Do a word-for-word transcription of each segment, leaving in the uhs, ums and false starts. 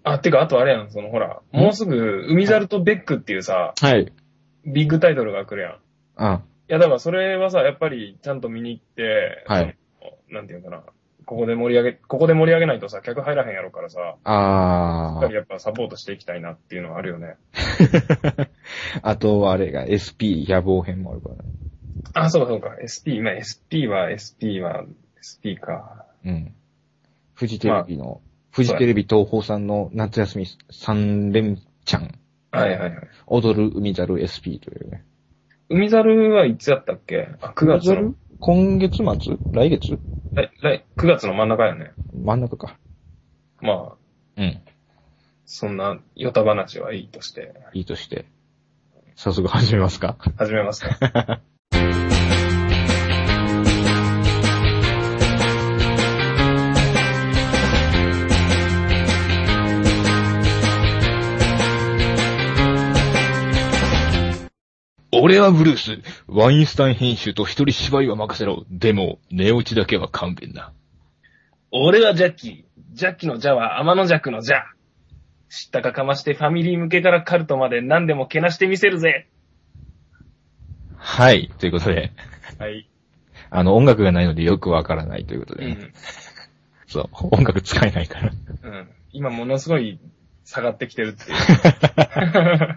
あ、てか、あとあれやん、そのほら、もうすぐ、海猿とベックっていうさ、 はい。 ビッグタイトルが来るやん。いあ、 や、だからそれはさ、やっぱりちゃんと見に行って、 はい。 そのなんていうかな、ここで盛り上げ、ここで盛り上げないとさ、客入らへんやろからさ、しっかありやっぱサポートしていきたいなっていうのはあるよね。 ー。あと、あれが エスピー 野望編もあるからね。 あ、そうかそうか、エスピー、まあ エスピー は エスピー は エスピー か。 うん。フジテレビの、フジテレビ東宝さんの夏休みさん連チャン。 はいはいはい。 踊る海猿 エスピー というね。 海猿はいつやったっけ？あ、くがつの。 今月末？来月？ 来、来、くがつの真ん中やね。 真ん中か。 まあ、 うん。 そんな、ヨタ話はいいとして。 いいとして。早速始めますか。 始めますか。 俺はブルース。ワインスタイン編集と一人芝居は任せろ。でも、寝落ちだけは勘弁だ。 俺はジャッキー。ジャッキのジャは天のジャックのジャ。知ったかかましてファミリー向けからカルトまで何でもけなしてみせるぜ。 はい。ということで。 はい。 あの、音楽がないのでよくわからないということで、ね。 うん。 そう。音楽使えないから。 うん。今ものすごい下がってきてるっていう。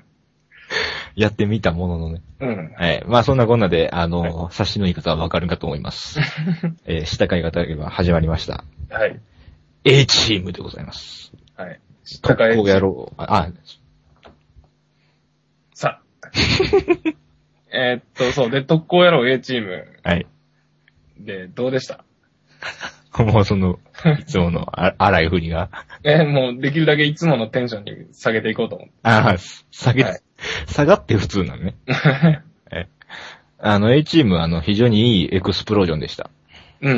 やってみたもののね。 うん。 はい。まあそんなこんなで、あの、はい、察しの言い方はわかるかと思います。えー、下回方が始まりました。 はい。 A チームでございます。 はい。 特攻野郎。あ、あさあ。えっと、そう。で、特攻野郎 A チーム。 はい。 で、どうでした？ もうその、いつものあ荒い振りが。 え、もうできるだけいつものテンションに下げていこうと思って。 ああ、下げ、はい、下がって普通なのね。えあの A チームはあの非常にいいエクスプロージョンでした。 うん。うん。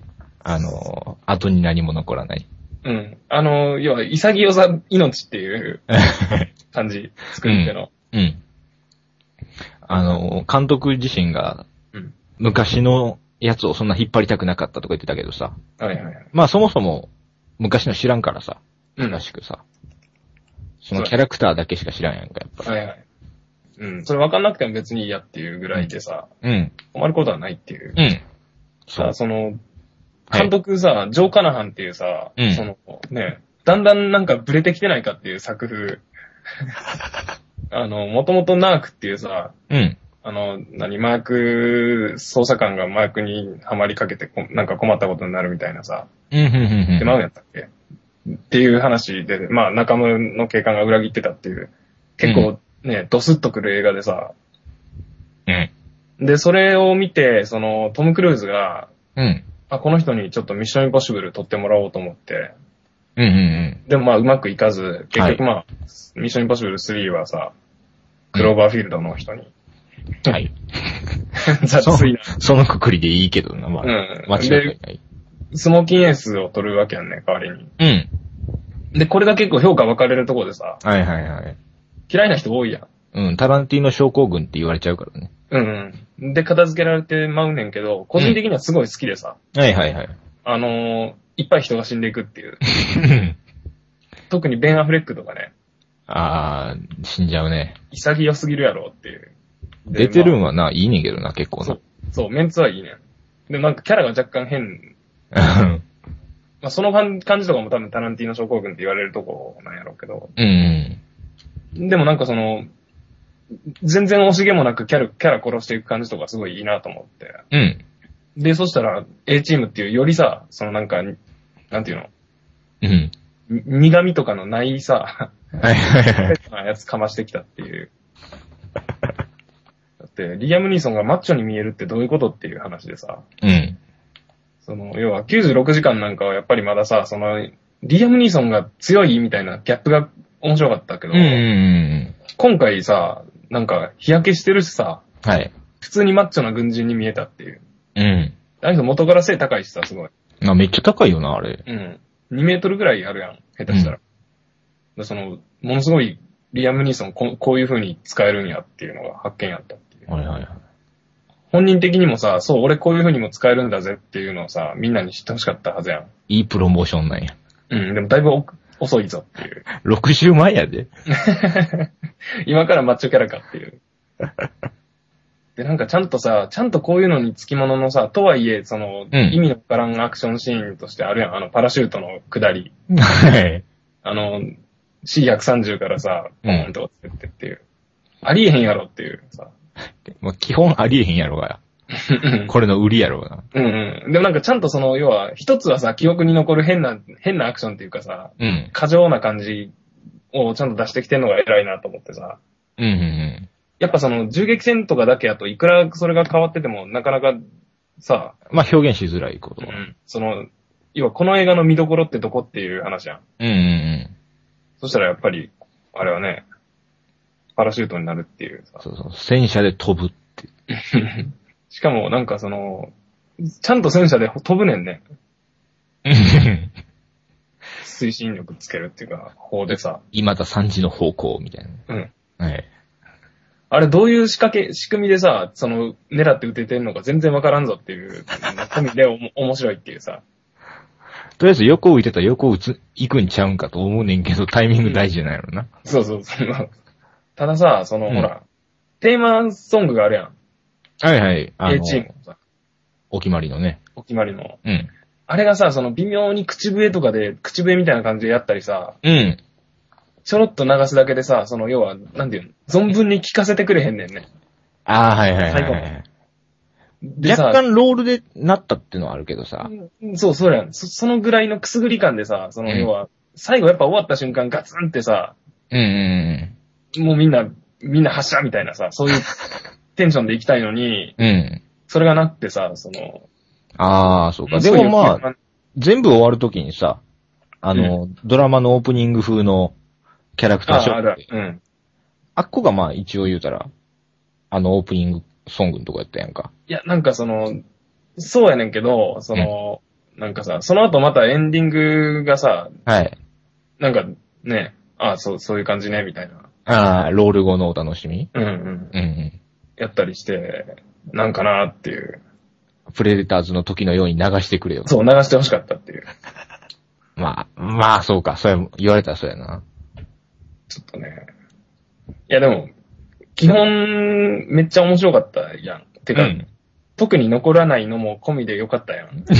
あの、後に何も残らない。 うん。あの、要は潔さ命っていう感じ、作り手の、 うん。うん。あの、監督自身が、昔のやつをそんな引っ張りたくなかったとか言ってたけどさ。 はいはいはい。 まあそもそも昔の知らんからさ。 うん。 らしくさ。そのキャラクターだけしか知らんやんか、やっぱ。 はいはい。うん。それ分かんなくても別にいいやっていうぐらいでさ。 うん。 困ることはないっていう。 うん。 さあ、その、監督さ、はい、ジョー・カナハンっていうさ、うん、その、ね、だんだんなんかブレてきてないかっていう作風。あの、もともとナークっていうさ、 うん。 あの、何、マーク、捜査官がマークにはまりかけて、なんか困ったことになるみたいなさ。 うん、うん、うん。 ってまうやったっけっていう話で、まあ、仲間の警官が裏切ってたっていう、結構ね、うん、ドスッとくる映画でさ。 うん。 で、それを見て、その、トム・クルーズが、 うん。 あ、この人にちょっとミッション・インポッシブル撮ってもらおうと思って。 うんうんうん。 でもまあ、うまくいかず、結局まあ、はい、ミッション・インポッシブルスリーはさ、クローバーフィールドの人に。 うん、はい。 雑いな。 そのくくりでいいけどな、まあ。うん。間違いない。 スモーキンエースを取るわけやんね、代わりに。 うん。 で、これが結構評価分かれるところでさ。 はいはいはい。 嫌いな人多いやん。 うん、タランティーノ症候群って言われちゃうからね。 うんうん。で、片付けられてまうねんけど、個人的にはすごい好きでさ。 うん、はいはいはい。 あのー、いっぱい人が死んでいくっていう。特にベン・アフレックとかね。 あー、死んじゃうね。 潔すぎるやろっていう。 出てるんはな、まあ、いいねんけどな、結構な。 そう、そう、メンツはいいねん。でもなんかキャラが若干変。まあその感じとかも多分タランティーノ症候群って言われるとこなんやろうけど。 うんうん。でもなんかその、全然惜しげもなくキャラ、キャラ殺していく感じとかすごいいいなと思って。 うん。 で、そしたら A チームっていうよりさ、そのなんか、なんていうのうん。 苦味とかのないさ、 はいはいはい。 やつかましてきたっていう。だって、リアム・ニーソンがマッチョに見えるってどういうことっていう話でさ。 うん。 その、要はきゅうじゅうろくじかんなんかはやっぱりまださ、その、リアム・ニーソンが強いみたいなギャップが面白かったけど、 うんうんうん、 今回さ、なんか日焼けしてるしさ、 はい。 普通にマッチョな軍人に見えたっていう。 うん。 あの人元から背高いしさ、すごい。 あ、めっちゃ高いよな、あれ。 うん。にメートルぐらいあるやん、下手したら。うん、その、ものすごい、リアム・ニーソンこ、こういう風に使えるんやっていうのが発見やったっていう。 はいはいはい。 本人的にもさ、そう、俺こういう風にも使えるんだぜっていうのをさ、みんなに知ってほしかったはずやん。 いいプロモーションなんや。 うん、でもだいぶ遅遅いぞっていう。 ろく週前やで。 今からマッチョキャラかっていう。で、なんかちゃんとさ、ちゃんとこういうのにつきもののさ、とはいえ、その、うん、意味のわからんアクションシーンとしてあるやん。あの、パラシュートの下り。はい。あの、シーひゃくさんじゅう からさ、ポーンとつってっていう。うん、ありえへんやろっていうさ。 まあ、基本ありえへんやろが。これの売りやろうな。 うんうん。でもなんかちゃんとその、要は、一つはさ、記憶に残る変な、変なアクションっていうかさ、うん、過剰な感じをちゃんと出してきてんのが偉いなと思ってさ。うんうんうん。やっぱその、銃撃戦とかだけやと、いくらそれが変わってても、なかなか、さ。 まあ、表現しづらいこと。 うん。その、要はこの映画の見どころってどこっていう話やん。うんうんうん。そしたらやっぱり、あれはね、パラシュートになるっていうさ。 そうそう。戦車で飛ぶって。 しかもなんかその、ちゃんと戦車で飛ぶねんね。推進力つけるっていうか、砲でさ。 今ださんじの方向みたいな。うん。はい。 あれどういう仕掛け、仕組みでさ、その、狙って撃ててんのか全然わからんぞっていう、込みで面白いっていうさ。 とりあえず横を撃てたら横を撃つ、行くんちゃうんかと思うねんけど、タイミング大事じゃないのな。 うん、そうそうそう。たださ、その、うん、ほら、テーマソングがあるやん。 はいはい。 あの A チームのさ。 お決まりのね。 お決まりの。うん。あれがさ、その微妙に口笛とかで、口笛みたいな感じでやったりさ。うん。ちょろっと流すだけでさ、その要は、なんていうの、存分に聞かせてくれへんねんね。 ああ、はいはいはい、はい。若干ロールでなったっていうのはあるけどさ。 うん、そう、そうやん。そ、そのぐらいのくすぐり感でさ、その要は、うん、最後やっぱ終わった瞬間ガツンってさ、うんうんうん。もうみんな、みんな発射みたいなさ、そういうテンションで行きたいのに、うん。それがなくてさ、その、 ああ、そうか。でもまあ、全部終わるときにさ、あの、うん、ドラマのオープニング風のキャラクターショット。ああ、うん。あっこがまあ一応言うたら、あのオープニングソングのとこやったやんか。 いや、なんかその、そうやねんけど、その、うん、なんかさ、その後またエンディングがさ、はい。なんかね、ああ、そう、そういう感じね、みたいな。 ああ、ロール後のお楽しみうんうん。 うんうん。やったりして、なんかなーっていう。 プレデターズの時のように流してくれよ。 そう、流してほしかったっていう。 まあ、まあそうか、それ言われたらそうやな。 ちょっとね。いやでも、基本、めっちゃ面白かったやん。てか、うん、特に残らないのも込みでよかったやん。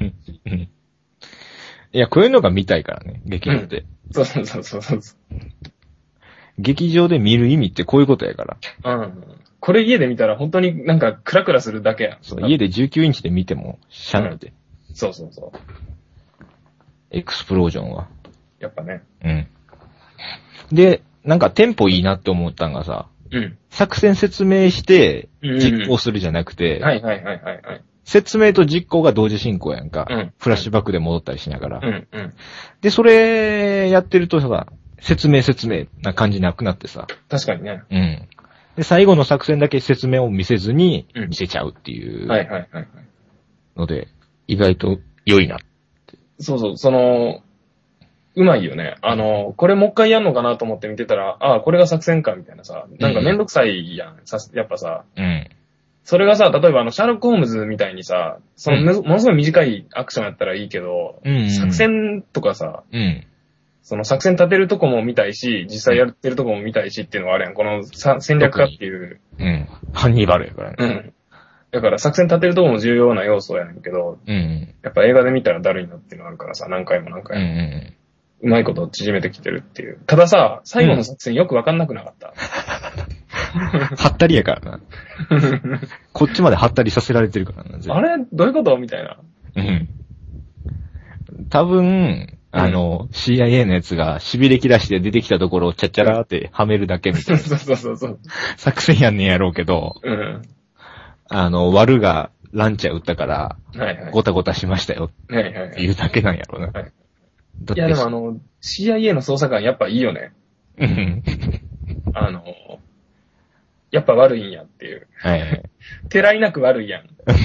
いや、こういうのが見たいからね、劇場で。 うん、そうそうそうそうそう。 劇場で見る意味ってこういうことやから。 うん。これ家で見たら本当になんかクラクラするだけやん。 そう、家でじゅうきゅうインチで見ても、しゃないで、 うん。そうそうそう。 エクスプロージョンは。 やっぱね。 うん。で、なんかテンポいいなって思ったんがさ、うん。作戦説明して、実行するじゃなくて、うんうんうん、 はいはいはいはい、はい。 説明と実行が同時進行やんか。うん。フラッシュバックで戻ったりしながら。うんうん。で、それやってるとさ、説明説明な感じなくなってさ。 確かにね。 うん。で、最後の作戦だけ説明を見せずに見せちゃうっていう。うん、はいはいはいはい。ので、意外と良いなって。 そうそう、その、うまいよね。あの、これもう一回やんのかなと思って見てたら、ああ、これが作戦かみたいなさ、なんかめんどくさいやん。さ、やっぱさ。うん。それがさ、例えばあの、シャーロック・ホームズみたいにさ、その、うん、ものすごい短いアクションやったらいいけど、うんうん、作戦とかさ、うん。その作戦立てるとこも見たいし、実際やってるとこも見たいしっていうのがあるやん。このさ戦略家っていう。 うん。ハンニバルやからね。 うん。だから作戦立てるとこも重要な要素やねんけど、うん。やっぱ映画で見たらだるいなっていうのがあるからさ、何回も何回も。うんうん。うまいこと縮めてきてるっていう。たださ、最後の作戦よくわかんなくなかった。 はったりやからな。こっちまではったりさせられてるからな。 あれどういうことみたいな。うん。 多分、あの、うん、シーアイエー のやつが痺れ切らして出てきたところをチャッチャラーってはめるだけみたいな。そうそうそうそう。作戦やんねんやろうけど、うん。あの、ワルがランチャー撃ったから、はいはい。ゴタゴタしましたよ。はいはい。っていうだけなんやろうな。はい。 いやでもあの、シーアイエー の捜査官やっぱいいよね。うん。あの、やっぱ悪いんやっていう。はい、はい。てらいなく悪いやん。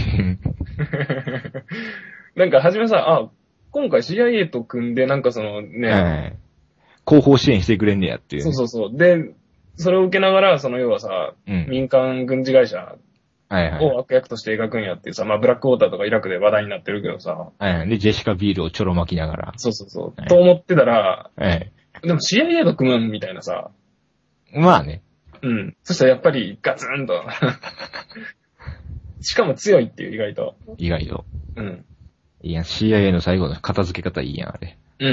なんか初めさ、あ、今回 シーアイエー と組んでなんかそのね、はい、 後方支援してくれんねやっていう、 ね。そうそうそう。で、それを受けながら、その要はさ、うん、民間軍事会社はいはい。 を悪役として描くんやっていうさ、まあブラックウォーターとかイラクで話題になってるけどさ。 はいはい。で、ジェシカビールをちょろ巻きながら。 そうそうそう。 はい、 と思ってたら、 はい。 でも シーアイエー と組むんみたいなさ。 まあね。 うん。そしたらやっぱりガツンと。しかも強いっていう意外と。 意外と。 うん。 いいやん、シーアイエー の最後の片付け方いいやん、あれ。 うんうん。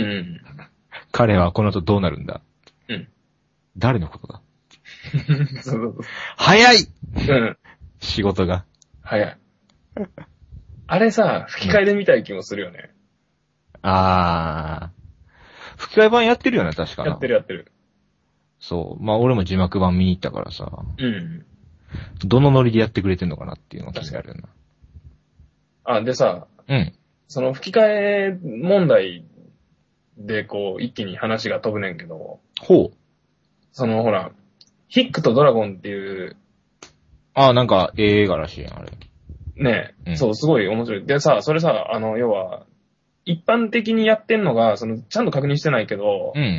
彼はこの後どうなるんだ？ うん。 誰のことだ？ そうそうそう。 早い！ うん。 仕事が。 早い。あれさ、吹き替えで見たい気もするよね。 うん、あー。吹き替え版やってるよね、確かな。 やってるやってる。 そう。まあ俺も字幕版見に行ったからさ。 うん。 どのノリでやってくれてんのかなっていうのが気になるよな。 あ、でさ、 うん。 その吹き替え問題でこう一気に話が飛ぶねんけど。 ほう。 そのほら、ヒックとドラゴンっていう。 ああ、なんか映画らしいやん、あれ。 ねえ、 うん、 そう、すごい面白い。でさ、それさ、あの、要は、一般的にやってんのが、その、ちゃんと確認してないけど、 うんうんうん、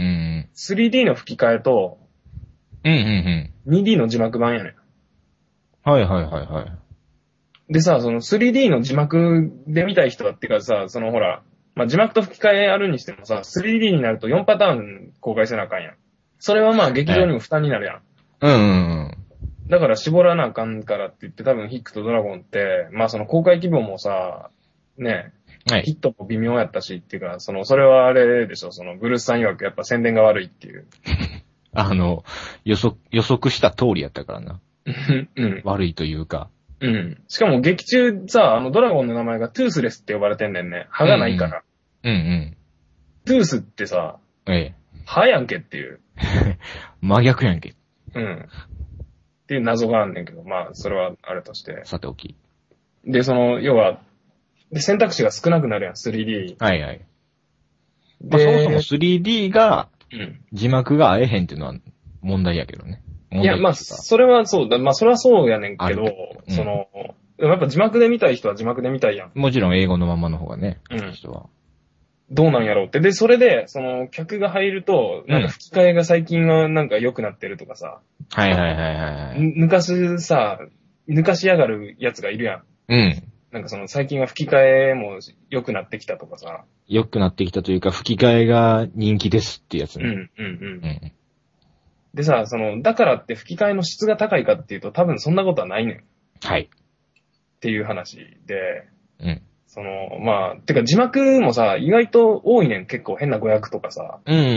スリーディー の吹き替えと、 うんうんうん。 ツーディー の字幕版やねん。 はいはいはいはい。 でさ、その スリーディー の字幕で見たい人だってかさ、そのほら、まあ、字幕と吹き替えあるにしてもさ、スリーディー になるとよんパターン公開せなあかんやん。それはまあ劇場にも負担になるやん。 うんうんうん。 だから絞らなあかんからって言って多分ヒックとドラゴンって、まあその公開規模もさ、ね、はい、ヒットも微妙やったしっていうか、その、それはあれでしょ、その、ブルースさん曰くやっぱ宣伝が悪いっていう。 あの、予測、予測した通りやったからな。 うん。 悪いというか。 うん。しかも劇中さ、あのドラゴンの名前がトゥースレスって呼ばれてんねんね。歯がないから。 うんうん。うんうん、 トゥースってさ、 ええ。 歯やんけっていう。 真逆やんけ。 うん。っていう謎があんねんけど、まあ、それはあれとして。 さておき。 で、その、要は、で、選択肢が少なくなるやん、スリーディー。 はいはい。まあ、そもそも スリーディー が、字幕が合えへんっていうのは問題やけどね。 いや、まあ、それはそうだ。まあ、それはそうやねんけど、うん、その、やっぱ字幕で見たい人は字幕で見たいやん。 もちろん英語のままの方がね、 うん。 人は。 どうなんやろうって。で、それで、その、客が入ると、なんか吹き替えが最近はなんか良くなってるとかさ。 うん、はいはいはいはい。 抜かすさ、抜かしやがるやつがいるやん。 うん。 なんかその最近は吹き替えも良くなってきたとかさ。 良くなってきたというか、吹き替えが人気ですってやつね。 うん、うん、うん。うんでさ、その、だからって吹き替えの質が高いかっていうと多分そんなことはないねん。 はい。 っていう話で。 うん。 その、まあ、てか字幕もさ、意外と多いねん。結構変な語訳とかさ。 うんうんうん。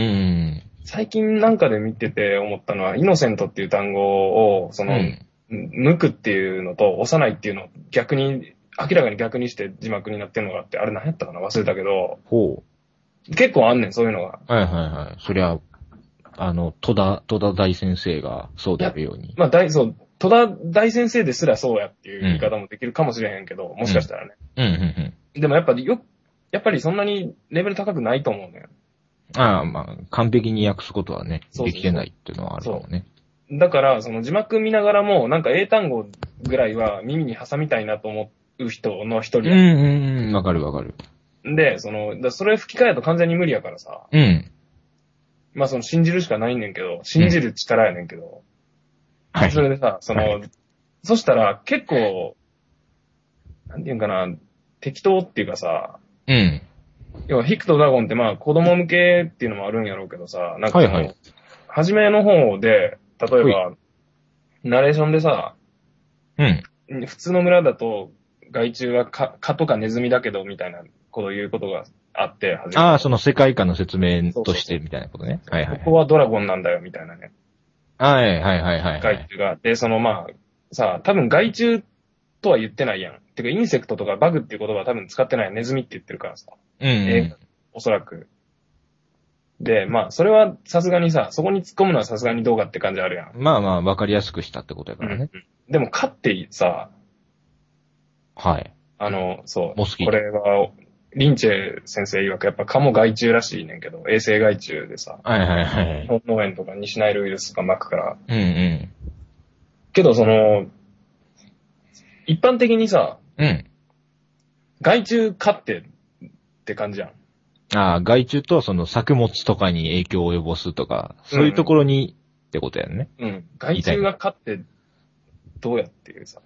最近なんかで見てて思ったのは、イノセントっていう単語を、その、うん、抜くっていうのと、幼いっていうのを逆に、明らかに逆にして字幕になってるのがあって、あれ何やったかな忘れたけど。 ほう。結構あんねん、そういうのが。 はいはいはい。そりゃ、あの、戸田、戸田大先生がそうであるように。 まあ、大、そう、戸田大先生ですらそうやっていう言い方もできるかもしれへんけど、うん、もしかしたらね。 うん、うん、うんうん。 でもやっぱりよ、やっぱりそんなにレベル高くないと思うね。 ああ、まあ、完璧に訳すことはね、そうそうそうできてないっていうのはあるかもね。 だから、その字幕見ながらも、なんか英単語ぐらいは耳に挟みたいなと思う人の一人や。 うん、うん、うん、わかるわかる。 で、その、だそれ吹き替えると完全に無理やからさ。 うん。 まあその信じるしかないねんけど、信じる力やねんけど。うん、はい。それでさ、その、はい、そしたら結構、なんていうんかな、適当っていうかさ、 うん。 要はヒックとドラゴンってまあ子供向けっていうのもあるんやろうけどさ、なんか、 はいはい、 初めの方で、例えば、ナレーションでさ、 うん。 普通の村だと、害虫は蚊とかネズミだけど、みたいなことを言うことがあって、 ああ、その世界観の説明としてみたいなことね。そうそうそうはいはい、はい。 ここはドラゴンなんだよ、みたいなね。 はいはいはいはい、はい。 害虫が。で、そのまあ、さ、多分害虫とは言ってないやん。てか、インセクトとかバグっていう言葉は多分使ってないやん。ネズミって言ってるからさ。 うん、うん。えー、 おそらく。で、まあ、それはさすがにさ、そこに突っ込むのはさすがにどうかって感じあるやん。 まあまあ、わかりやすくしたってことやからね。 うん、でも、蚊ってさ、 はい。 あの、そう。 モスキー。 これは、リンチェ先生曰くやっぱ蚊も害虫らしいねんけど、衛生害虫でさ。 はいはいはい。 本脳炎とか西ナイルウイルスとか巻くから。 うんうん。 けど、その、一般的にさ、 うん。 害虫蚊ってって感じやん。 ああ、害虫とその作物とかに影響を及ぼすとか、そういうところに、うん、ってことやんね。 うん。害虫が蚊ってどうやっていうさ。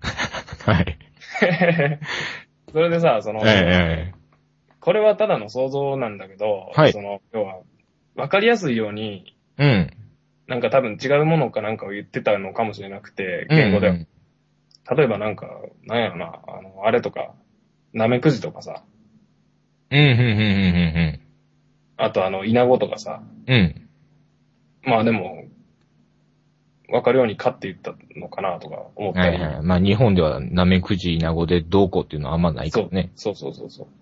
はい。 それでさ、その、 ええ、 これはただの想像なんだけど、 はい。 その、要は、わかりやすいように、 うん。 なんか多分違うものかなんかを言ってたのかもしれなくて、言語では。うんうん、例えばなんか、なんやろな、あの、あれとか、ナメクジとかさ。 うん、うん、うん、うん、うん。 あとあの、イナゴとかさ。 うん。 まあでも、わかるようにかって言ったのかなとか思ったり。 はいはい。まあ日本ではナメクジ、イナゴでどうこうっていうのはあんまないからね。 そうそうそうそう。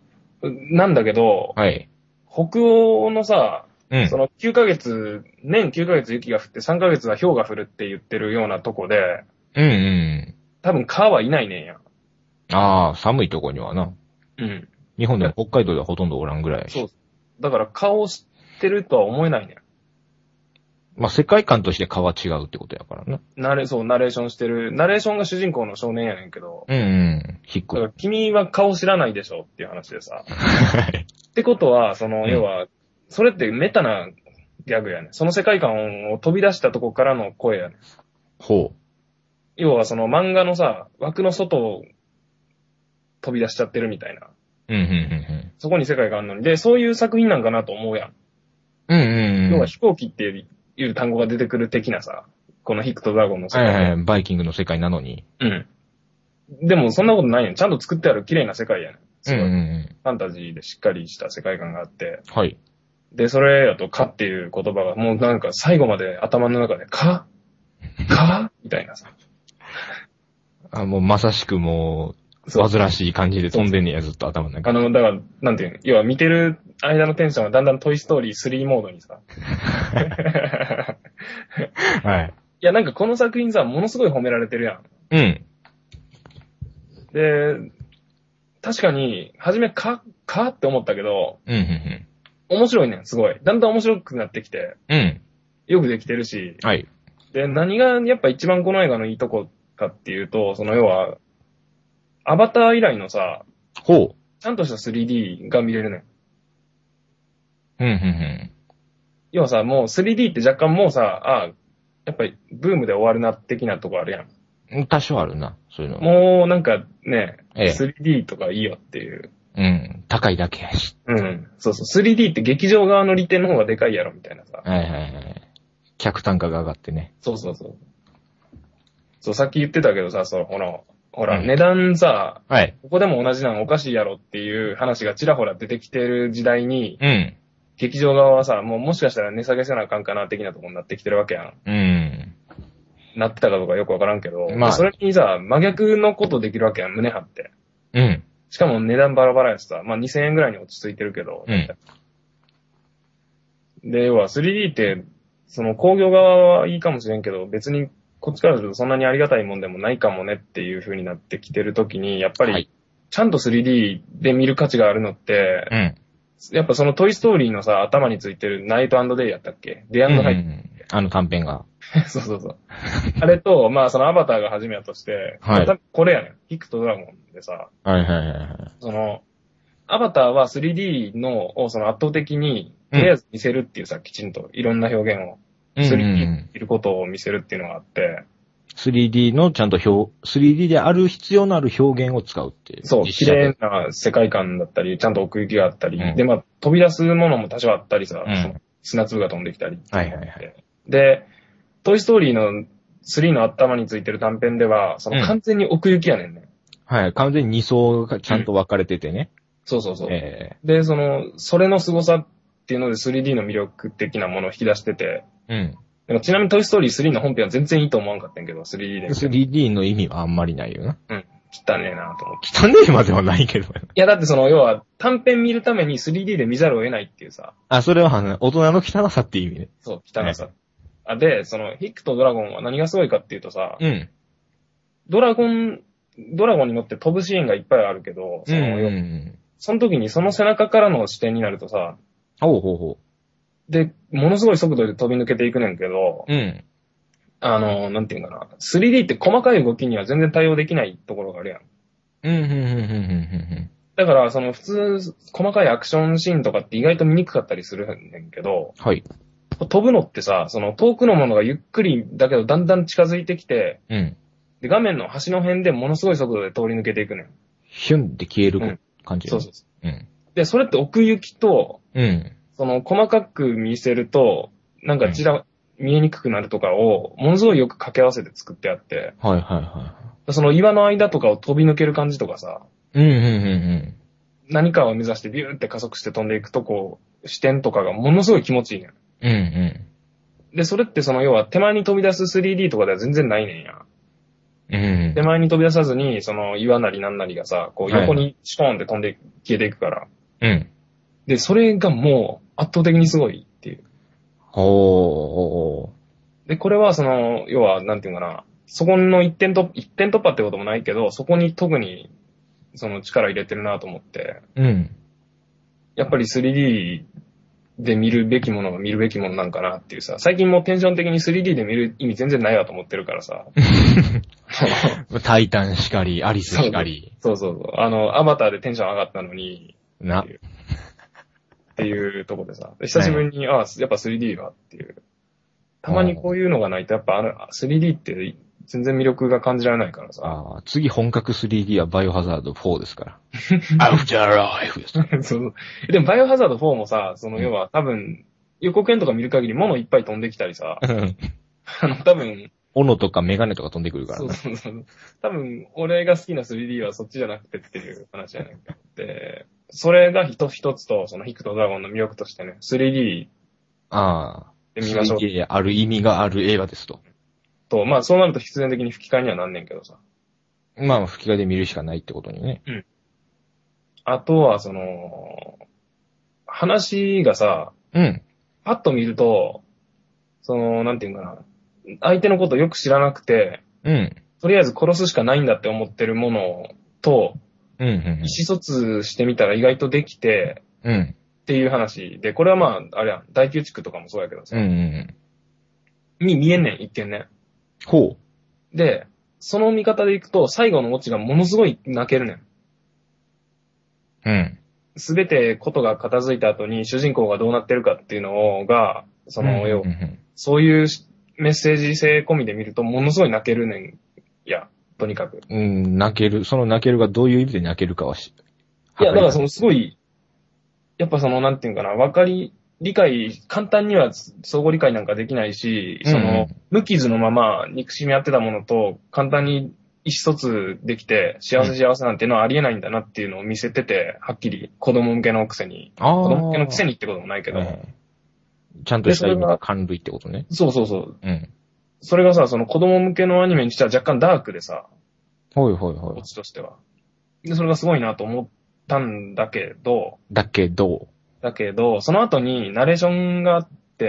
なんだけど、 はい。 北欧のさ、 うん、 そのきゅうかげつ、年きゅうかげつ雪が降ってさんかげつは氷が降るって言ってるようなとこで、 うんうん。 多分蚊はいないねんや。 ああ、寒いとこにはな。 うん。 日本でも北海道ではほとんどおらんぐらい。 そう。だから蚊を知ってるとは思えないねん。 まあ世界観として蚊は違うってことやからな。 ナレ、そう、ナレーションしてる。ナレーションが主人公の少年やねんけど。 うんうん。引っだから君は顔知らないでしょっていう話でさ。はい。ってことは、その、うん、要は、それってメタなギャグやねん。その世界観を飛び出したとこからの声やねん。 ほう。 要はその漫画のさ、枠の外を飛び出しちゃってるみたいな。 うんうんうんうん。 そこに世界があるのに。で、そういう作品なんかなと思うやん。 うんうんうん。 要は飛行機っていう単語が出てくる的なさ、このヒクとドラゴンの世界。 はいはい、バイキングの世界なのに。 うん。でもそんなことないねん。ちゃんと作ってある綺麗な世界やねん。 すごい。うんうんうん。 ファンタジーでしっかりした世界観があって。 はい。 で、それだと、かっていう言葉がもうなんか最後まで頭の中で、かかみたいなさ。 あ、もうまさしくもう、煩わしい感じで飛んでんねや、ずっと頭の中。 あの、だから、なんていうの、要は見てる間のテンションはだんだんトイストーリースリーモードにさ。はい。いや、なんかこの作品さ、ものすごい褒められてるやん。 うん。 で、確かに、初めか、かって思ったけど、 うん、うん、うん。 面白いねん、すごい。だんだん面白くなってきて。 うん。 よくできてるし。 はい。 で、何がやっぱ一番この映画のいいとこかっていうと、その要は、アバター以来のさ、 ほう。 ちゃんとした スリーディー が見れるねん。 うん、うん、うん。 要はさ、もう スリーディー って若干もうさ、ああ、やっぱりブームで終わるな的なとこあるやん。 多少あるな、そういうの。 もうなんかね、 ええ、 スリーディー とかいいよっていう。 うん。高いだけやし。 うん。そうそう。スリーディー って劇場側の利点の方がでかいやろみたいなさ。 はいはいはい。客単価が上がってね。 そうそうそう。そう、さっき言ってたけどさ、そう、ほら、ほら、うん、値段さ、はい。ここでも同じなのおかしいやろっていう話がちらほら出てきてる時代に、うん。劇場側はさ、もうもしかしたら値下げせなあかんかな的なところになってきてるわけやん。うん。なってたかどうかよくわからんけど、まあ、それにさ、真逆のことできるわけやん、胸張って。うん。しかも値段バラバラやしさ、まあにせんえんぐらいに落ち着いてるけど、うん。で、要は スリーディー って、その工業側はいいかもしれんけど、別にこっちからするとそんなにありがたいもんでもないかもねっていう風になってきてるときに、やっぱり、ちゃんと スリーディー で見る価値があるのって、うん。やっぱそのトイストーリーのさ、頭についてるナイト&デイやったっけデイ&ハイ、うん、 あの短編が。 そうそうそう。あれと、まあそのアバターが初めやとして、はい。これやねん。ヒクとドラゴンでさ、 はいはいはいはい。 その、アバターは スリーディー の、をその圧倒的に、とりあえず見せるっていうさ、うん、きちんといろんな表現を、スリーディー にいることを見せるっていうのがあって、 スリーディー のちゃんと表、スリーディー である必要のある表現を使うっていう。 そう、綺麗な世界観だったり、ちゃんと奥行きがあったり、うん、で、まあ、飛び出すものも多少あったりさ、うん、その砂粒が飛んできたり。はいはいはい。で、トイストーリーのスリーの頭についてる短編では、その完全に奥行きやねんね。 うん、はい、完全にに層がちゃんと分かれててね。うん、 そうそうそう。えー、で、その、それの凄さっていうので スリーディー の魅力的なものを引き出してて、うん。ちなみにトイストーリースリーの本編は全然いいと思わんかったんけど、スリーディー で。 スリーディー の意味はあんまりないよな。 うん。汚ねえなと思って。 汚ねえまではないけど。いや、だってその、要は、短編見るために スリーディー で見ざるを得ないっていうさ。 あ、それは、大人の汚さっていう意味ね。 そう、汚さ。はい、あで、その、ヒックとドラゴンは何がすごいかっていうとさ、うん。ドラゴン、ドラゴンに乗って飛ぶシーンがいっぱいあるけど、その、うんうん、その時にその背中からの視点になるとさ、 ほうほうほう。で、ものすごい速度で飛び抜けていくねんけど、うん。あの、なんていうかな。スリーディー って細かい動きには全然対応できないところがあるやん。 うん、うん、うん、うん、うん。 だから、その普通、細かいアクションシーンとかって意外と見にくかったりするねんけど、はい。飛ぶのってさ、その遠くのものがゆっくりだけどだんだん近づいてきて、うん。 で、画面の端の辺でものすごい速度で通り抜けていくのよ。 ヒュンって消える感じ、 うん、そうそうそう。 うん。 で、それって奥行きと、 うん。 その、細かく見せると、なんかちら、うん、見えにくくなるとかを、ものすごいよく掛け合わせて作ってあって。 はいはいはい。 その岩の間とかを飛び抜ける感じとかさ。 うんうんうんうん。 何かを目指してビューって加速して飛んでいくとこう、視点とかがものすごい気持ちいいねん。 うんうん。 で、それってその要は手前に飛び出す スリーディー とかでは全然ないねんや。 うん。 手前に飛び出さずに、その岩なりなんなりがさ、こう横にシュポーンって飛んで消えていくから。 うん。 で、それがもう圧倒的にすごいっていう。 おー。 で、これはその、要は、なんていうかな、そこの一点突、一点突破ってこともないけど、そこに特に、その力入れてるなと思って。 うん。 やっぱり スリーディー で見るべきものが見るべきものなんかなっていうさ、最近もうテンション的に スリーディー で見る意味全然ないわと思ってるからさ。 タイタンしかり、アリスしかり。 そうそうそう。あの、アバターでテンション上がったのに。 な。 っていうとこでさ、久しぶりに、はい、ああ、やっぱ スリーディー がっていう。たまにこういうのがないと、やっぱあの スリーディー って全然魅力が感じられないからさ。 ああ、次本格 スリーディー はバイオハザードフォーですから。アフターライフです。 そう。でもバイオハザードフォーもさ、その要は多分、予告編とか見る限り物いっぱい飛んできたりさ、あの多分、 斧とかメガネとか飛んでくるからね。 そうそうそう。多分、俺が好きな スリーディー はそっちじゃなくてっていう話じゃないかって。それが一つ一つと、そのヒクとドラゴンの魅力としてね、スリーディーああ。 で見ましょう。 スリーディー ある意味がある映画ですと。 と、まあそうなると必然的に吹き替えにはなんねんけどさ。 まあ吹き替えで見るしかないってことにね。 うん。あとは、その、話がさ、 うん。 パッと見ると、その、なんていうんかな。相手のことをよく知らなくて、 うん。 とりあえず殺すしかないんだって思ってるものと、 うん、うん。 意思疎通してみたら意外とできて、 うん。 っていう話で、これはまあ、あれやん、大宮地区とかもそうやけどさ、 うん、うん。 に見えんねん、一見ね。 ほう。で、その見方でいくと、最後のオチがものすごい泣けるねん。 うん。 すべてことが片付いた後に主人公がどうなってるかっていうのが、その、要、そういうメッセージ性込みで見るとものすごい泣けるねん。いや、とにかく。 うん、泣ける。その泣けるがどういう意味で泣けるかはし。 いや、だからそのすごい、やっぱその、なんていうかな、わかり、理解、簡単には相互理解なんかできないし、その、無傷のまま憎しみ合ってたものと簡単に意思疎通できて、幸せ幸せなんていうのはありえないんだなっていうのを見せてて、はっきり子供向けのくせに。子供向けのくせにってこともないけど。えー、ちゃんとした意味が感類ってことね。 そうそうそう。 うん。 それがさ、その子供向けのアニメにしては若干ダークでさ。 はいはいはい。 オチとしては。で、それがすごいなと思ったんだけど。 だけど。 だけど、その後にナレーションがあって、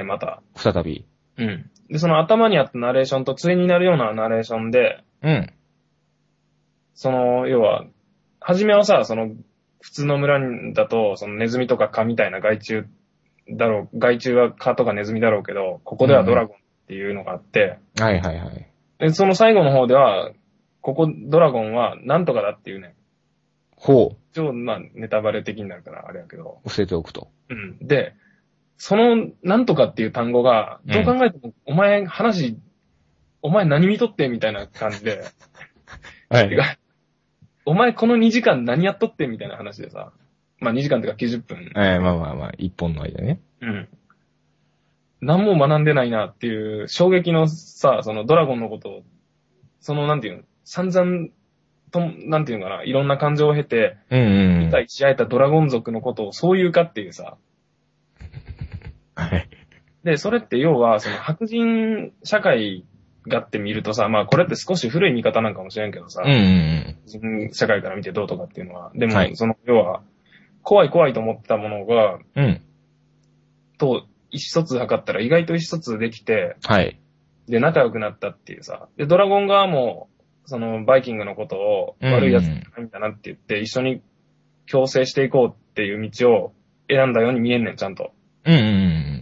また。 再び。 うん。で、その頭にあったナレーションと対になるようなナレーションで、 うん。 その、要は、初めはさ、その、普通の村だと、そのネズミとか蚊みたいな害虫だろう、害虫は蚊とかネズミだろうけど、ここではドラゴンっていうのがあって、 うん、はいはいはい。 で、その最後の方では、ここドラゴンはなんとかだっていうね。 ほう。 一応、まあ、ネタバレ的になるからあれやけど。 教えておくと。 うん。で、その、なんとかっていう単語が、どう考えても、お前話、お前何見とってみたいな感じで。 はい。 お前このにじかん何やっとってみたいな話でさ。まあにじかんとかきゅうじゅっぷん。 ええー、まあまあまあ、一本の間ね。 うん。何も学んでないなっていう衝撃のさ、そのドラゴンのことを、そのなんていうの、散々と、なんていうのかな、いろんな感情を経て、 うんうん。 理解し合えたドラゴン族のことをそういうかっていうさ。 はい。 で、それって要は、その白人社会がって見るとさ、まあこれって少し古い見方なんかもしれんけどさ、 うんうんうん、社会から見てどうとかっていうのは。でも、はい、その、要は、怖い怖いと思ってたものが、 うん。 と、意思疎通図ったら意外と意思疎通できて、 はい。 で、仲良くなったっていうさ。で、ドラゴン側も、その、バイキングのことを、悪い奴なんだなって言って、一緒に共生していこうっていう道を選んだように見えんねん、ちゃんと。 うんうんうん。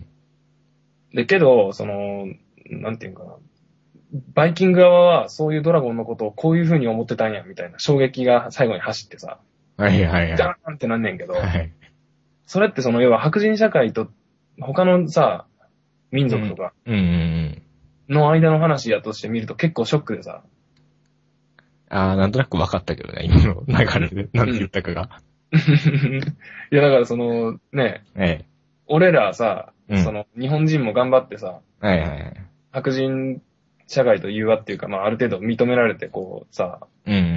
で、けど、その、なんていうかな。バイキング側はそういうドラゴンのことをこういう風に思ってたんや、みたいな衝撃が最後に走ってさ。 はいはいはい。 ダーンってなんねんけど。 はい。 それってその、要は白人社会と他のさ、民族とかの間の話やとして見ると結構ショックでさ。 あー、なんとなく分かったけどね、今の流れで。なんて言ったかが。 いや、だからその、ね、 ええ。 俺らさ、 うん、 その、日本人も頑張ってさ、 はいはいはい。 白人社会と融和っていうか、まあ、ある程度認められて、こう、さ、 うんうんうん。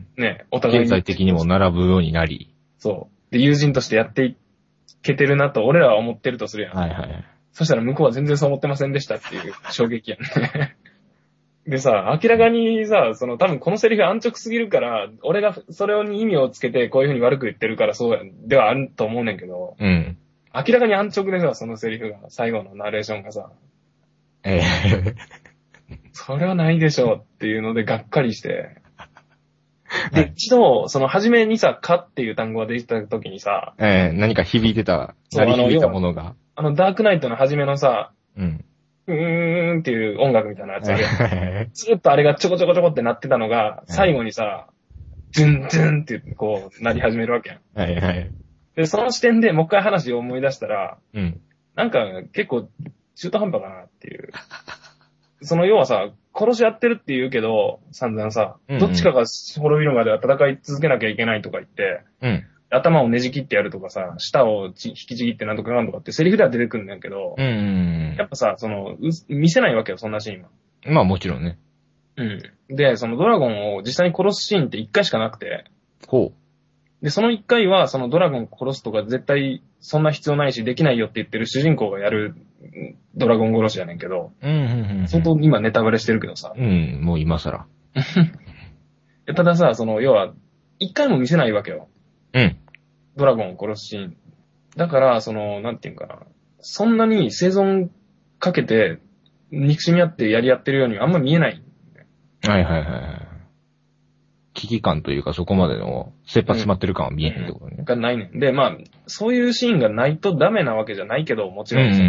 ね、お互いに。 経済的にも並ぶようになり。 そう。で、友人としてやっていけてるなと、俺らは思ってるとするやん。 はいはい。 そしたら向こうは全然そう思ってませんでしたっていう衝撃やんね。でさ、明らかにさ、その多分このセリフ安直すぎるから、俺がそれに意味をつけてこういう風に悪く言ってるからそうや、ではあると思うねんけど、 うん。 明らかに安直でさ、そのセリフが、最後のナレーションがさ、 ええ。 それはないでしょうっていうのでがっかりして、で、一度、その初めにさ、かっていう単語が出てた時にさ、 ええ、何か響いてた、鳴り響いたものが。 あの、ダークナイトの初めのさ、 うん。 うーんっていう音楽みたいなやつあるやん。ずっとあれがちょこちょこちょこって鳴ってたのが、最後にさ、ドゥンドゥンってこう、鳴り始めるわけやん。 はいはい。 で、その視点でもう一回話を思い出したら、 うん。 なんか結構中途半端かなっていう。その要はさ、殺し合ってるって言うけど、散々さ、うんうん、どっちかが滅びるまでは戦い続けなきゃいけないとか言って、 うん、 頭をねじ切ってやるとかさ、舌を引きちぎってなんとかなんとかってセリフでは出てくるんだけど、 うんうんうん、 やっぱさ、その、見せないわけよ、そんなシーンは。 まあもちろんね。 うん。で、そのドラゴンを実際に殺すシーンって一回しかなくて、 ほう。 で、その一回は、そのドラゴンを殺すとか絶対そんな必要ないし、できないよって言ってる主人公がやるドラゴン殺しやねんけど、 うんうんうんうん、 相当今ネタバレしてるけどさ。 うん、もう今更。 たださ、その、要は、一回も見せないわけよ。 うん。 ドラゴンを殺すシーン。だから、その、なんていうんかな。そんなに生存かけて、憎しみ合ってやり合ってるようにはあんま見えない。 はいはいはい。危機感というかそこまでの切羽詰まってる感は見えへんってことね。 うん、がないねん。で、まあ、そういうシーンがないとダメなわけじゃないけど、もちろんさ、うん、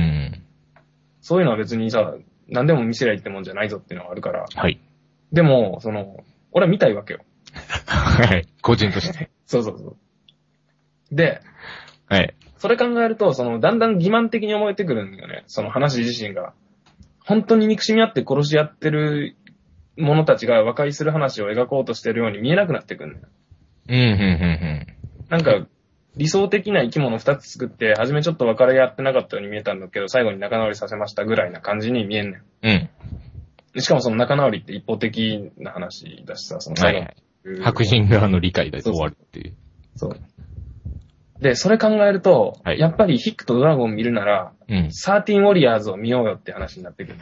そういうのは別にさ、何でも見せりゃいいってもんじゃないぞっていうのはあるから。 はい。 でも、その、俺は見たいわけよ。 はい。個人として。 そうそうそう。で、 はい。 それ考えると、その、だんだん欺瞞的に思えてくるんだよね。その話自身が。本当に憎しみ合って殺し合ってる者たちが和解する話を描こうとしてるように見えなくなってくるんだよ。 うん、うん、うん、うん。 なんか、理想的な生き物二つ作って、初めちょっと別れ合ってなかったように見えたんだけど、最後に仲直りさせましたぐらいな感じに見えんねん。うん。しかもその仲直りって一方的な話だしさ、その最後、はいはい、 白人側の理解で終わるっていう。 そうそう。で、それ考えると、はい、やっぱりヒックとドラゴン見るなら、うん、サーティーンウォリアーズを見ようよって話になってくる。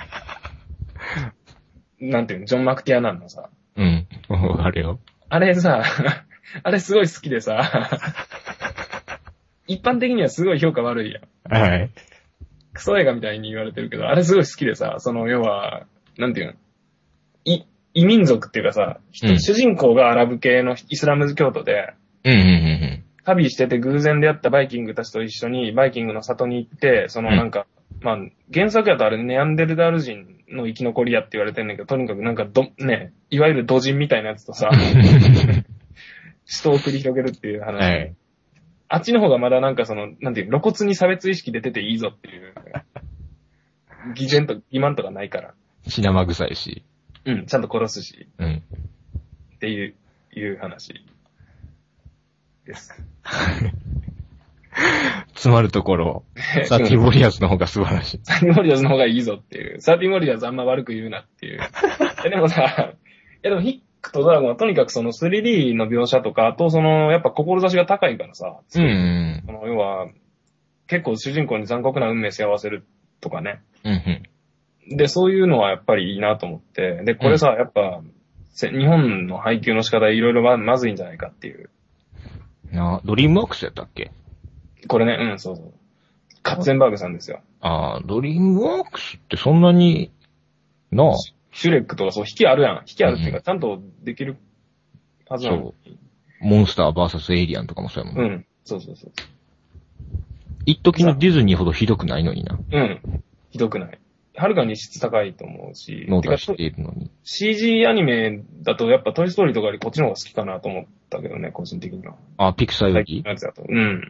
なんていうの、ジョン・マクティアナンのさ。 うん。あれよ。 あれさ、あれすごい好きでさ、一般的にはすごい評価悪いやん。 はい。 クソ映画みたいに言われてるけど、あれすごい好きでさ、その要は、なんていうの、い、異民族っていうかさ、うん、主人公がアラブ系のイスラム教徒で、 うんうんうんうん旅してて偶然出会ったバイキングたちと一緒にバイキングの里に行って、そのなんか、うん、まあ、原作やとあれネアンデルダール人の生き残りやって言われてんだけど、とにかくなんかど、ね、いわゆる土人みたいなやつとさ、死闘を繰り広げるっていう話。はい、あっちの方がまだなんかその、なんていう、露骨に差別意識出てていいぞっていう。偽善と、欺瞞とかないから。 血生臭いし。 うん、ちゃんと殺すし。 うん。 っていう、いう話。です。 詰まるところ、サーティーウォリアーズの方が素晴らしい。 サーティーウォリアーズの方がいいぞっていう。サーティーウォリアーズあんま悪く言うなっていう。えでもさ、いやでもヒックとドラゴンはとにかくその スリーディー の描写とか、あとその、やっぱ志が高いからさ、 うんうん、 その要は、結構主人公に残酷な運命背負わせるとかね。 うんうん、で、そういうのはやっぱりいいなと思って、で、これさ、うん、やっぱ、日本の配給の仕方いろいろまずいんじゃないかっていう。 あ、ドリームワークスやったっけ？ これね、うん、そうそう。カッツェンバーグさんですよ。 ああ、ドリームワークスってそんなに、なあ。 シュレックとかそう、引きあるやん。引きあるっていうか、うん、ちゃんとできるはずなの。そう。 モンスター ブイエス エイリアンとかもそうやもんね。うん、そうそうそう。 一時のディズニーほどひどくないのにな。 うん。ひどくない。はるかに質高いと思うし。 の出しているのに。 シージー アニメだとやっぱトイストーリーとかよりこっちの方が好きかなと思ったけどね、個人的には。 あ、ピクサーより？ 最近のやつだと。うん。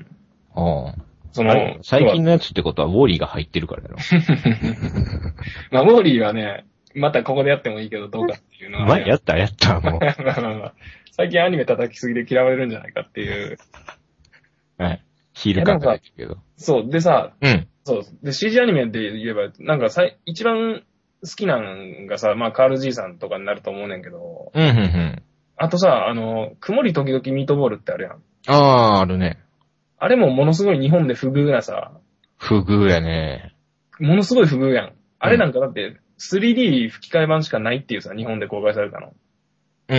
ああ。 その、 最近のやつってことはウォーリーが入ってるからやろ。 まあウォーリーはね、またここでやってもいいけどどうかっていうのは。 前やったやった、もう。 最近アニメ叩きすぎで嫌われるんじゃないかっていう。 はい。ヒール感が出てるけど。 そう。でさ、 うん。 そう。で、シージー アニメで言えば、なんかさい、一番好きなんがさ、まあ、カール G さんとかになると思うねんけど。 うん、うん、うん。 あとさ、あの、曇り時々ミートボールってあるやん。 ああ、あるね。 あれもものすごい日本で不遇なさ。 不遇やね。 ものすごい不遇やん。あれなんかだって、スリーディー 吹き替え版しかないっていうさ、日本で公開されたの。 うん、うん。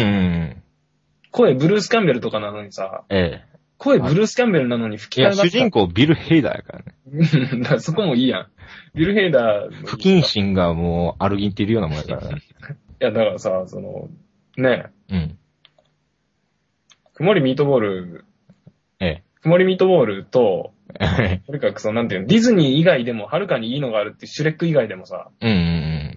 声ブルース・キャンベルとかなのにさ、 ええ。 声ブルース・キャンベルなのに吹き替え版。 いや、主人公ビル・ヘイダーやからね。だからそこもいいやん。ビル・ヘイダー。 不謹慎がもう歩きってるようなもんやからね。 いや、だからさ、その、ねえ。うん。 曇りミートボール、 ええ。 曇りミートボールと、とにかくその、なんていうの、ディズニー以外でもはるかにいいのがあるって、シュレック以外でもさ、 うんうんうん。